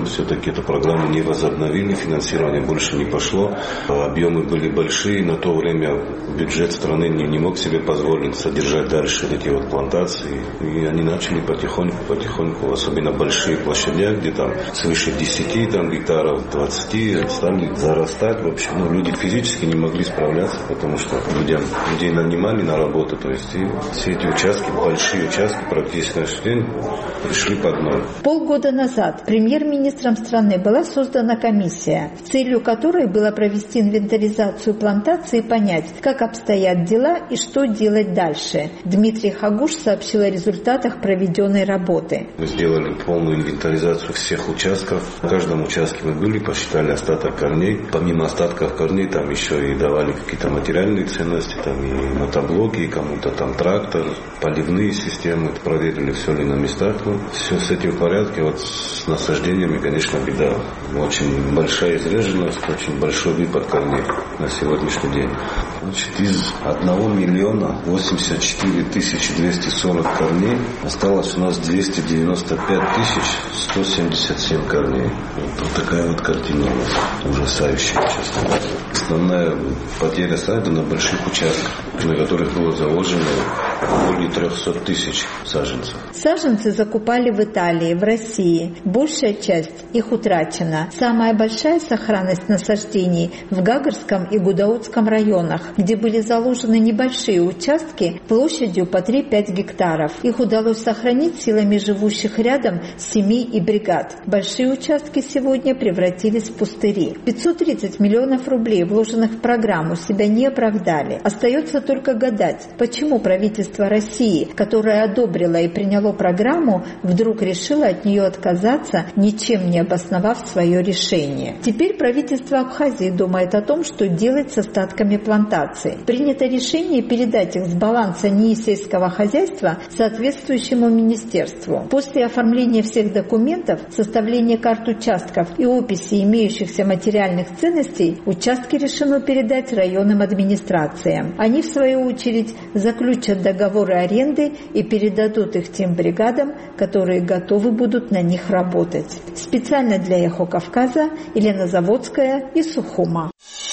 эту программу не возобновили, финансирование больше не пошло, объемы были большие, на то время бюджет страны не, не мог себе позволить содержать дальше эти вот плантации, и они начали потихоньку-потихоньку, особенно большие площадя, где там свыше десяти там, гектаров, двадцати, стали зарастать. В общем, ну, люди физически не могли справляться, потому что людям, людей нанимали на работу, то есть и все эти участки, большие участки, практически на сегодняшний день пришли под ноль. Полгода назад премьер-министром страны была создана комиссия, целью которой было провести инвентаризацию плантаций и понять, как обстоят дела и что делать дальше. Дмитрий Хагуш сообщил о результатах проведенной работы. Мы сделали полную инвентаризацию всех участков. На каждом участке мы были, посчитали остаток корней. Помимо остатков корней, там еще и давали какие-то материальные ценности, там и мотоблоки, и кому-то там трактор, поливные системы. Проверили, все ли на местах. Ну, все с этим в порядке. Вот с насаждениями, конечно, беда. Очень большая изреженность, очень большой выпад корней на сегодняшний день. Значит, из одного миллиона восемьдесят четыре тысячи двести сорок корней осталось у нас двести девяносто пять тысяч сто семьдесят семь корней. Вот, вот такая вот картина у нас ужасающая, честно говоря. Основная потеря сада на больших участках, на которых было заложено более трехсот тысяч саженцев. Саженцы закупали в Италии, в России. Большая часть их утрачена. Самая большая сохранность насаждений в Гагарском и Гудаутском районах, где были заложены небольшие участки площадью по три-пять гектаров. Их удалось сохранить силами живущих рядом семей и бригад. Большие участки сегодня превратились в пустыри. пятьсот тридцать миллионов рублей, вложенных в программу, себя не оправдали. Остается только гадать, почему правительство России, которое одобрило и приняло программу, вдруг решило от нее отказаться, ничем не обосновав свое решение. Теперь правительство Абхазии думает о том, что делать с остатками плантаций. Принято решение передать их с баланса НИИ сельского хозяйства соответствующему министерству. После оформления всех документов, составления карт участков и описи имеющихся материальных ценностей, участки решено передать районным администрациям. Они, в свою очередь, заключат договоры аренды и передадут их тем бригадам, которые готовы будут на них работать. Специально для «Эхо Кавказа» Елена Заводская из Сухума.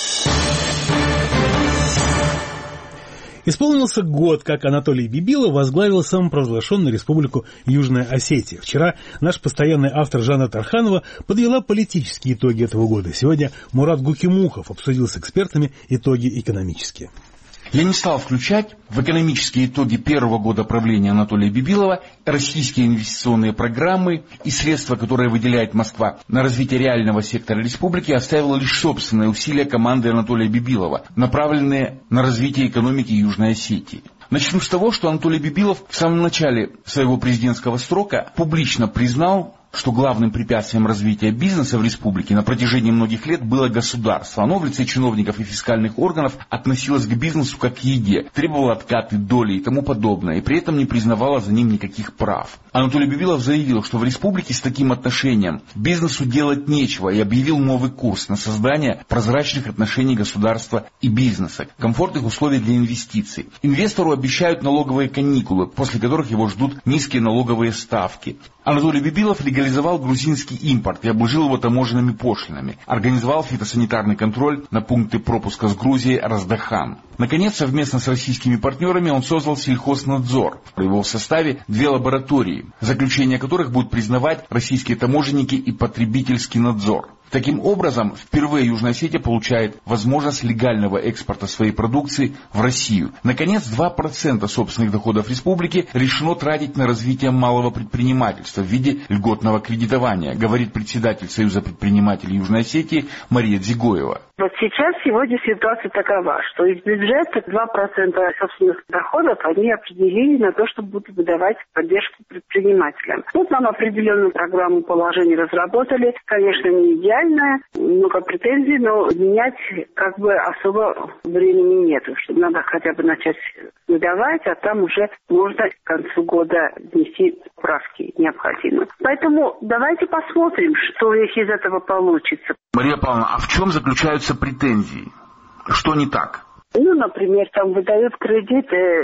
Исполнился год, как Анатолий Бибилов возглавил самопровозглашенную республику Южная Осетия. Вчера наш постоянный автор Жанна Тарханова подвела политические итоги этого года. Сегодня Мурат Гукимухов обсудил с экспертами итоги экономические. Я не стал включать в экономические итоги первого года правления Анатолия Бибилова российские инвестиционные программы и средства, которые выделяет Москва на развитие реального сектора республики, оставил лишь собственные усилия команды Анатолия Бибилова, направленные на развитие экономики Южной Осетии. Начну с того, что Анатолий Бибилов в самом начале своего президентского срока публично признал, что главным препятствием развития бизнеса в республике на протяжении многих лет было государство. Оно в лице чиновников и фискальных органов относилось к бизнесу как к еде, требовало откаты, доли и тому подобное, и при этом не признавало за ним никаких прав. Анатолий Бибилов заявил, что в республике с таким отношением бизнесу делать нечего, и объявил новый курс на создание прозрачных отношений государства и бизнеса, комфортных условий для инвестиций. Инвестору обещают налоговые каникулы, после которых его ждут низкие налоговые ставки. Анатолий Бибилов легализовал грузинский импорт и обложил его таможенными пошлинами, организовал фитосанитарный контроль на пункты пропуска с Грузией Раздахан. Наконец, совместно с российскими партнерами он создал сельхознадзор. В его составе две лаборатории, заключение которых будут признавать российские таможенники и потребительский надзор. Таким образом, впервые Южная Осетия получает возможность легального экспорта своей продукции в Россию. Наконец, два процента собственных доходов республики решено тратить на развитие малого предпринимательства в виде льготного кредитования, говорит председатель Союза предпринимателей Южной Осетии Мария Дзигоева. Вот сейчас, сегодня ситуация такова, что из бюджета два процента собственных доходов они определили на то, чтобы будут выдавать поддержку предпринимателям. Вот нам определенную программу положений разработали, конечно, не идеальная, много претензий, но менять как бы особо времени нету, что надо хотя бы начать выдавать, а там уже можно к концу года внести правки необходимые. Поэтому давайте посмотрим, что из этого получится. Мария Павловна, а в чем заключаются претензии? Что не так? Ну, например, там выдают кредиты, и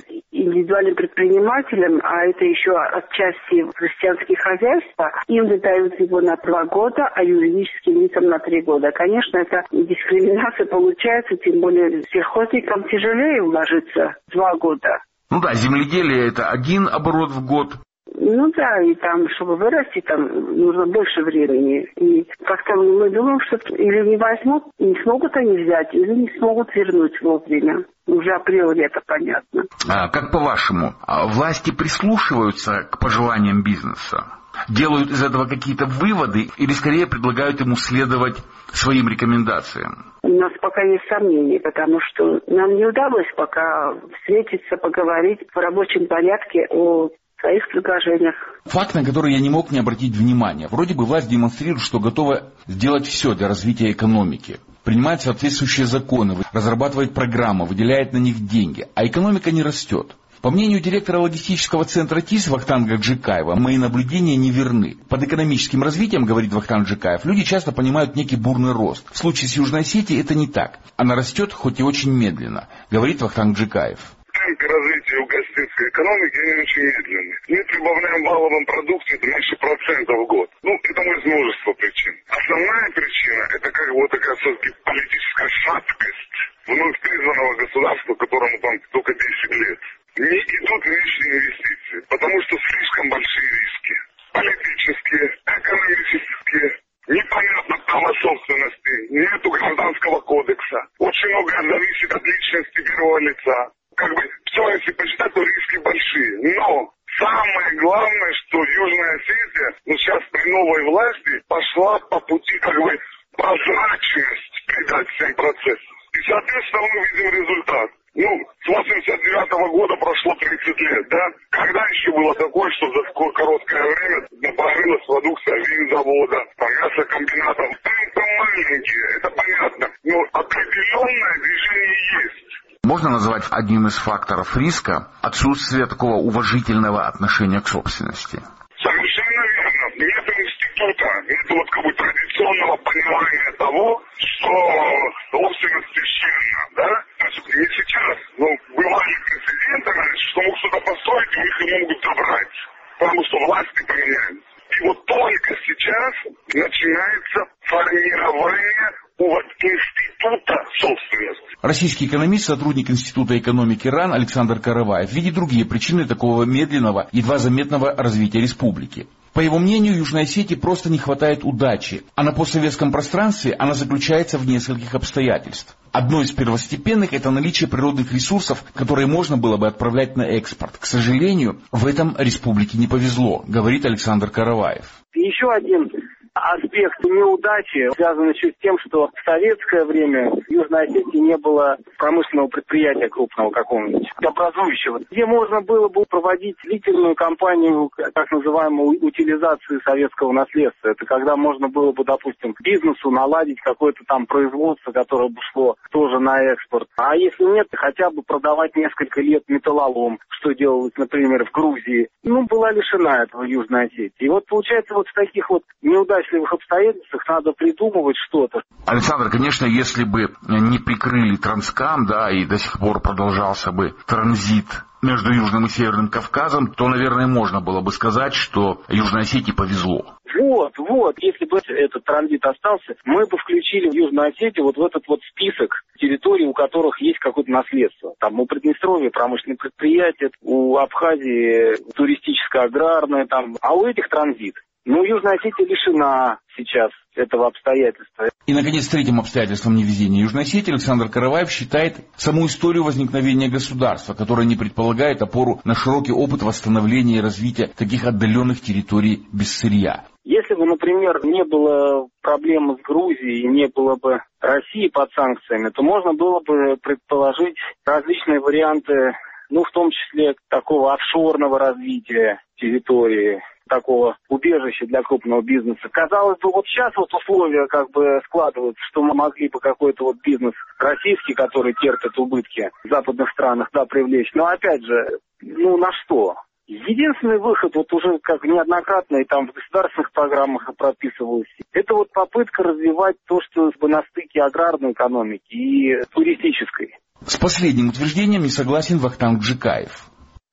индивидуальным предпринимателям, а это еще отчасти крестьянские хозяйства, им выдают его на два года, а юридическим лицам на три года. Конечно, это дискриминация получается, тем более сельхозникам тяжелее уложиться два года. Ну да, земледелие это один оборот в год. Ну да, и там, чтобы вырасти, там нужно больше времени. И как-то мы думаем, что или не возьмут, не смогут они взять, или не смогут вернуть вовремя. Уже априори это понятно. А, как по-вашему, власти прислушиваются к пожеланиям бизнеса? Делают из этого какие-то выводы или скорее предлагают ему следовать своим рекомендациям? У нас пока есть сомнения, потому что нам не удалось пока встретиться, поговорить в рабочем порядке о своих предложениях. Факт, на который я не мог не обратить внимания. Вроде бы власть демонстрирует, что готова сделать все для развития экономики. Принимает соответствующие законы, разрабатывает программы, выделяет на них деньги, а экономика не растет. По мнению директора логистического центра ТИС Вахтанга Джикаева, мои наблюдения не верны. Под экономическим развитием, говорит Вахтанг Джикаев, люди часто понимают некий бурный рост. В случае с Южной Осетией это не так. Она растет, хоть и очень медленно, говорит Вахтанг Джикаев. Темпы развития угостинской экономики они очень медленные. Мы прибавляем в валовом продукте меньше процентов в год. Ну, этому есть множество причин. Основная причина – это как бы вот такая все-таки политическая шаткость вновь призванного государства, которому там только десять лет. Не идут внешние инвестиции, потому что слишком большие риски. Политические, экономические, непонятно права собственности, нету гражданского кодекса. Очень многое зависит от личности первого лица. Как бы все, если посчитать, то риски большие. Но самое главное, что Южная Осетия, ну сейчас при новой власти, пошла по пути как бы прозрачность придать всем процессам. И, соответственно, мы видим результат. Ну, с восемьдесят девятого года прошло тридцать лет, да? Когда еще было такое, что за такое короткое время напорылась продукция винзавода, мясокомбинатов? Темпы маленькие, это понятно, но определенное движение есть. Можно назвать одним из факторов риска отсутствие такого уважительного отношения к собственности? Совершенно верно. Нет института, нет вот как бы традиционного понимания того, что собственность священна, да? То есть не сейчас, но бывали прецеденты, что могут что-то построить, и их не могут забрать, потому что власти поменяются. И вот только сейчас начинается формирование вот института собственности. Российский экономист, сотрудник Института экономики РАН Александр Караваев видит другие причины такого медленного, едва заметного развития республики. По его мнению, Южной Осетии просто не хватает удачи, а на постсоветском пространстве она заключается в нескольких обстоятельствах. Одно из первостепенных – это наличие природных ресурсов, которые можно было бы отправлять на экспорт. К сожалению, в этом республике не повезло, говорит Александр Караваев. Еще один аспект неудачи связан еще с тем, что в советское время в Южной Осетии не было промышленного предприятия крупного какого-нибудь, образующего, где можно было бы проводить длительную кампанию так называемой утилизации советского наследства. Это когда можно было бы, допустим, бизнесу наладить какое-то там производство, которое бы шло тоже на экспорт. А если нет, хотя бы продавать несколько лет металлолом, что делалось, например, в Грузии. Ну, была лишена этого Южная Осетия. И вот получается вот в таких вот неудачливых обстоятельствах надо придумывать что-то. Александр, конечно, если бы не прикрыли Транскам, да, и до сих пор продолжался бы транзит между Южным и Северным Кавказом, то, наверное, можно было бы сказать, что Южной Осетии повезло. Вот, вот, если бы этот транзит остался, мы бы включили в Южную Осетию вот в этот вот список территорий, у которых есть какое-то наследство. Там у Приднестровья промышленные предприятия, у Абхазии туристическо-аграрное, там, а у этих транзит. Ну, Южная Осетия лишена сейчас этого обстоятельства. И, наконец, третьим обстоятельством невезения Южной Осетии Александр Караваев считает саму историю возникновения государства, которая не предполагает опору на широкий опыт восстановления и развития таких отдаленных территорий без сырья. Если бы, например, не было проблемы с Грузией, не было бы России под санкциями, то можно было бы предположить различные варианты, ну, в том числе такого офшорного развития территории, такого убежища для крупного бизнеса. Казалось бы, вот сейчас вот условия как бы складываются, что мы могли бы какой-то вот бизнес российский, который терпит убытки в западных странах, да, привлечь. Но опять же, ну на что? Единственный выход, вот уже как неоднократно и там в государственных программах прописывалось, это вот попытка развивать то, что на стыке аграрной экономики и туристической. С последним утверждением не согласен Вахтанг Джикаев.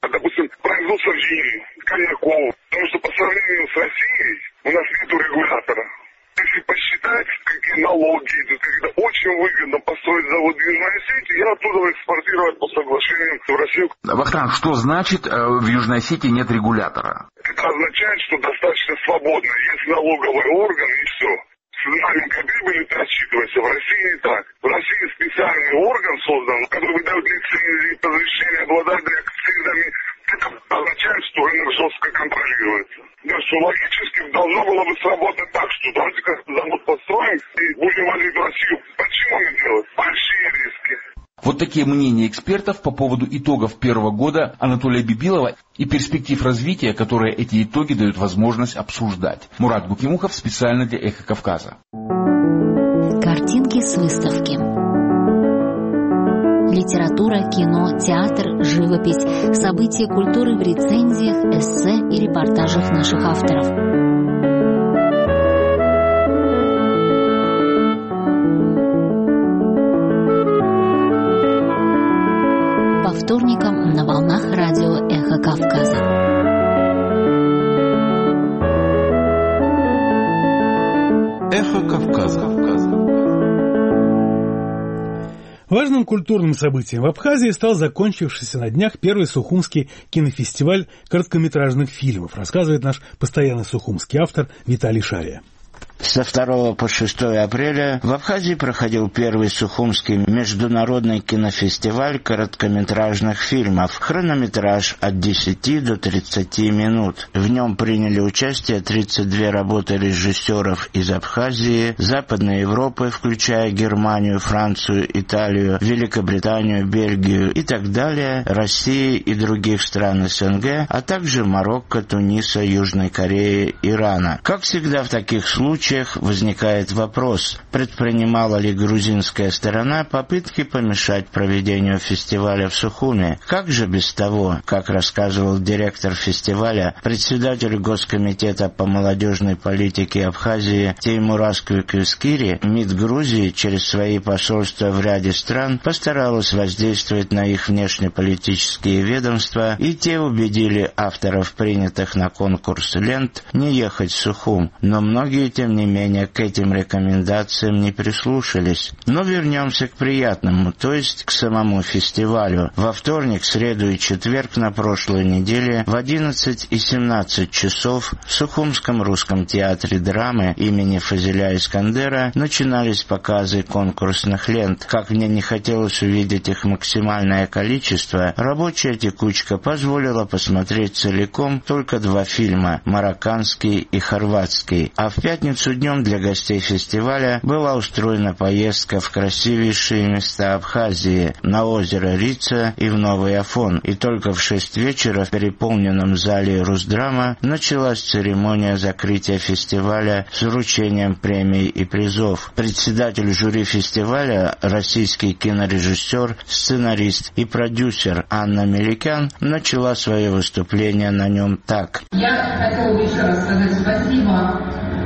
допустим, производство вин, коньяков. Потому что по сравнению с Россией у нас нет регулятора. Если посчитать, какие налоги идут, когда очень выгодно построить завод в Южной Осетии, я оттуда экспортировать по соглашению в Россию. Вахтанг, что значит в Южной Осетии нет регулятора? Это означает, что достаточно свободно. Есть налоговый орган и все. С маленькой прибылью ты отчитывайся. В России не так. В России специальный орган создан, который выдает лицензии, разрешения, обладает акцизами. Это означает, что рынок жестко контролируется. Да, что логически должно было бы сработать так, что давайте как завод построим и будем возить в Россию. Почему не делать? Большие риски. Вот такие мнения экспертов по поводу итогов первого года Анатолия Бибилова и перспектив развития, которые эти итоги дают возможность обсуждать. Мурат Гукимухов специально для «Эхо Кавказа». Картинки с выставки. Литература, кино, театр, живопись, события культуры в рецензиях, эссе и репортажах наших авторов. По вторникам на волнах радио «Эхо Кавказа». «Эхо Кавказа». Важным культурным событием в Абхазии стал закончившийся на днях первый Сухумский кинофестиваль короткометражных фильмов, рассказывает наш постоянный сухумский автор Виталий Шария. Со второго по шестое апреля в Абхазии проходил первый Сухумский международный кинофестиваль короткометражных фильмов. Хронометраж от десяти до тридцати минут. В нем приняли участие тридцать две работы режиссеров из Абхазии, Западной Европы, включая Германию, Францию, Италию, Великобританию, Бельгию и так далее, России и других стран СНГ, а также Марокко, Туниса, Южной Кореи, Ирана. Как всегда в таких случаях возникает вопрос, предпринимала ли грузинская сторона попытки помешать проведению фестиваля в Сухуме. Как же без того, как рассказывал директор фестиваля, председатель Госкомитета по молодежной политике Абхазии Теймураз Кюкюскири, МИД Грузии через свои посольства в ряде стран постаралась воздействовать на их внешнеполитические ведомства, и те убедили авторов принятых на конкурс лент не ехать в Сухум, но многие тем не менее к этим рекомендациям не прислушались. Но вернемся к приятному, то есть к самому фестивалю. Во вторник, среду и четверг на прошлой неделе в одиннадцать и семнадцать часов в Сухумском русском театре драмы имени Фазиля Искандера начинались показы конкурсных лент. Как мне не хотелось увидеть их максимальное количество, рабочая текучка позволила посмотреть целиком только два фильма – марокканский и хорватский. А в пятницу днем для гостей фестиваля была устроена поездка в красивейшие места Абхазии, на озеро Рица и в Новый Афон. И только в шесть вечера в переполненном зале Русдрама началась церемония закрытия фестиваля с вручением премий и призов. Председатель жюри фестиваля, российский кинорежиссер, сценарист и продюсер Анна Меликян начала свое выступление на нем так. Я хотела бы еще раз сказать спасибо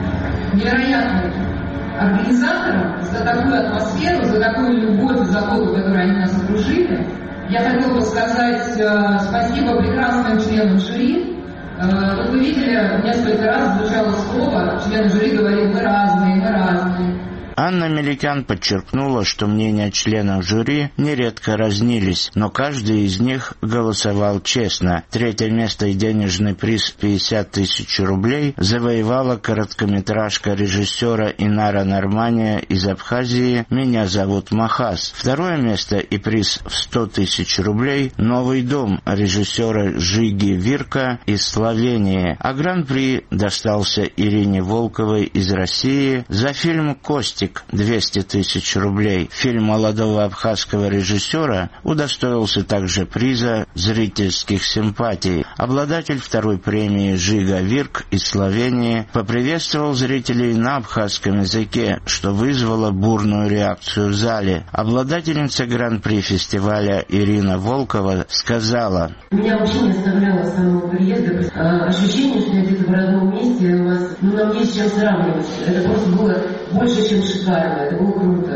невероятным организаторам за такую атмосферу, за такую любовь и заботу, которой они нас окружили. Я хотела бы сказать э, спасибо прекрасным членам жюри. Э, вот вы видели, несколько раз звучало слово, член жюри говорил: мы разные, мы разные. Анна Меликян подчеркнула, что мнения членов жюри нередко разнились, но каждый из них голосовал честно. Третье место и денежный приз пятьдесят тысяч рублей завоевала короткометражка режиссера Инара Нормания из Абхазии «Меня зовут Махас». Второе место и приз в сто тысяч рублей «Новый дом» режиссера Жиги Вирка из Словении, а гран-при достался Ирине Волковой из России за фильм «Костик» двести тысяч рублей. Фильм молодого абхазского режиссера удостоился также приза зрительских симпатий. Обладатель второй премии Жига Вирк из Словении поприветствовал зрителей на абхазском языке, что вызвало бурную реакцию в зале. Обладательница гран-при фестиваля Ирина Волкова сказала: меня вообще не оставляло с самого приезда ощущение, что я где-то в родном месте, у вас, ну, нам есть чем сравнивать. Это просто было больше, чем шикарно, это было круто.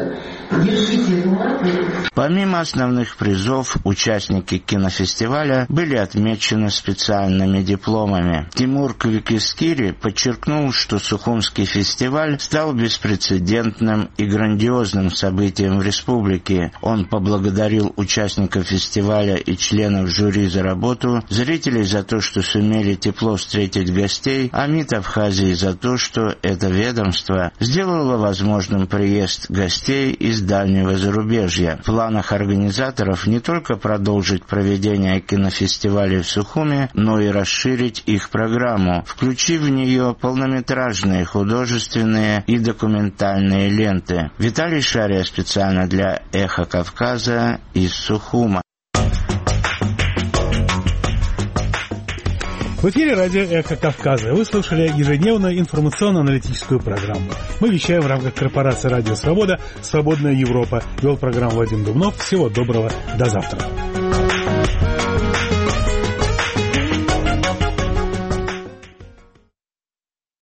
Держите эту марку. Помимо основных призов, участники кинофестиваля были отмечены специальными дипломами. Тимур Квикискири подчеркнул, что Сухумский фестиваль стал беспрецедентным и грандиозным событием в республике. Он поблагодарил участников фестиваля и членов жюри за работу, зрителей за то, что сумели тепло встретить гостей, а МИД Абхазии за то, что это ведомство сделало возможным приезд гостей из дальнего зарубежья. В планах организаторов не только продолжить проведение кинофестивалей в Сухуме, но и расширить их программу, включив в нее полнометражные, художественные и документальные ленты. Виталий Шария специально для «Эхо Кавказа» из Сухума. В эфире радио «Эхо Кавказа». Вы слушали ежедневную информационно-аналитическую программу. Мы вещаем в рамках корпорации «Радио Свобода», «Свободная Европа». Вел программу Вадим Дубнов. Всего доброго. До завтра.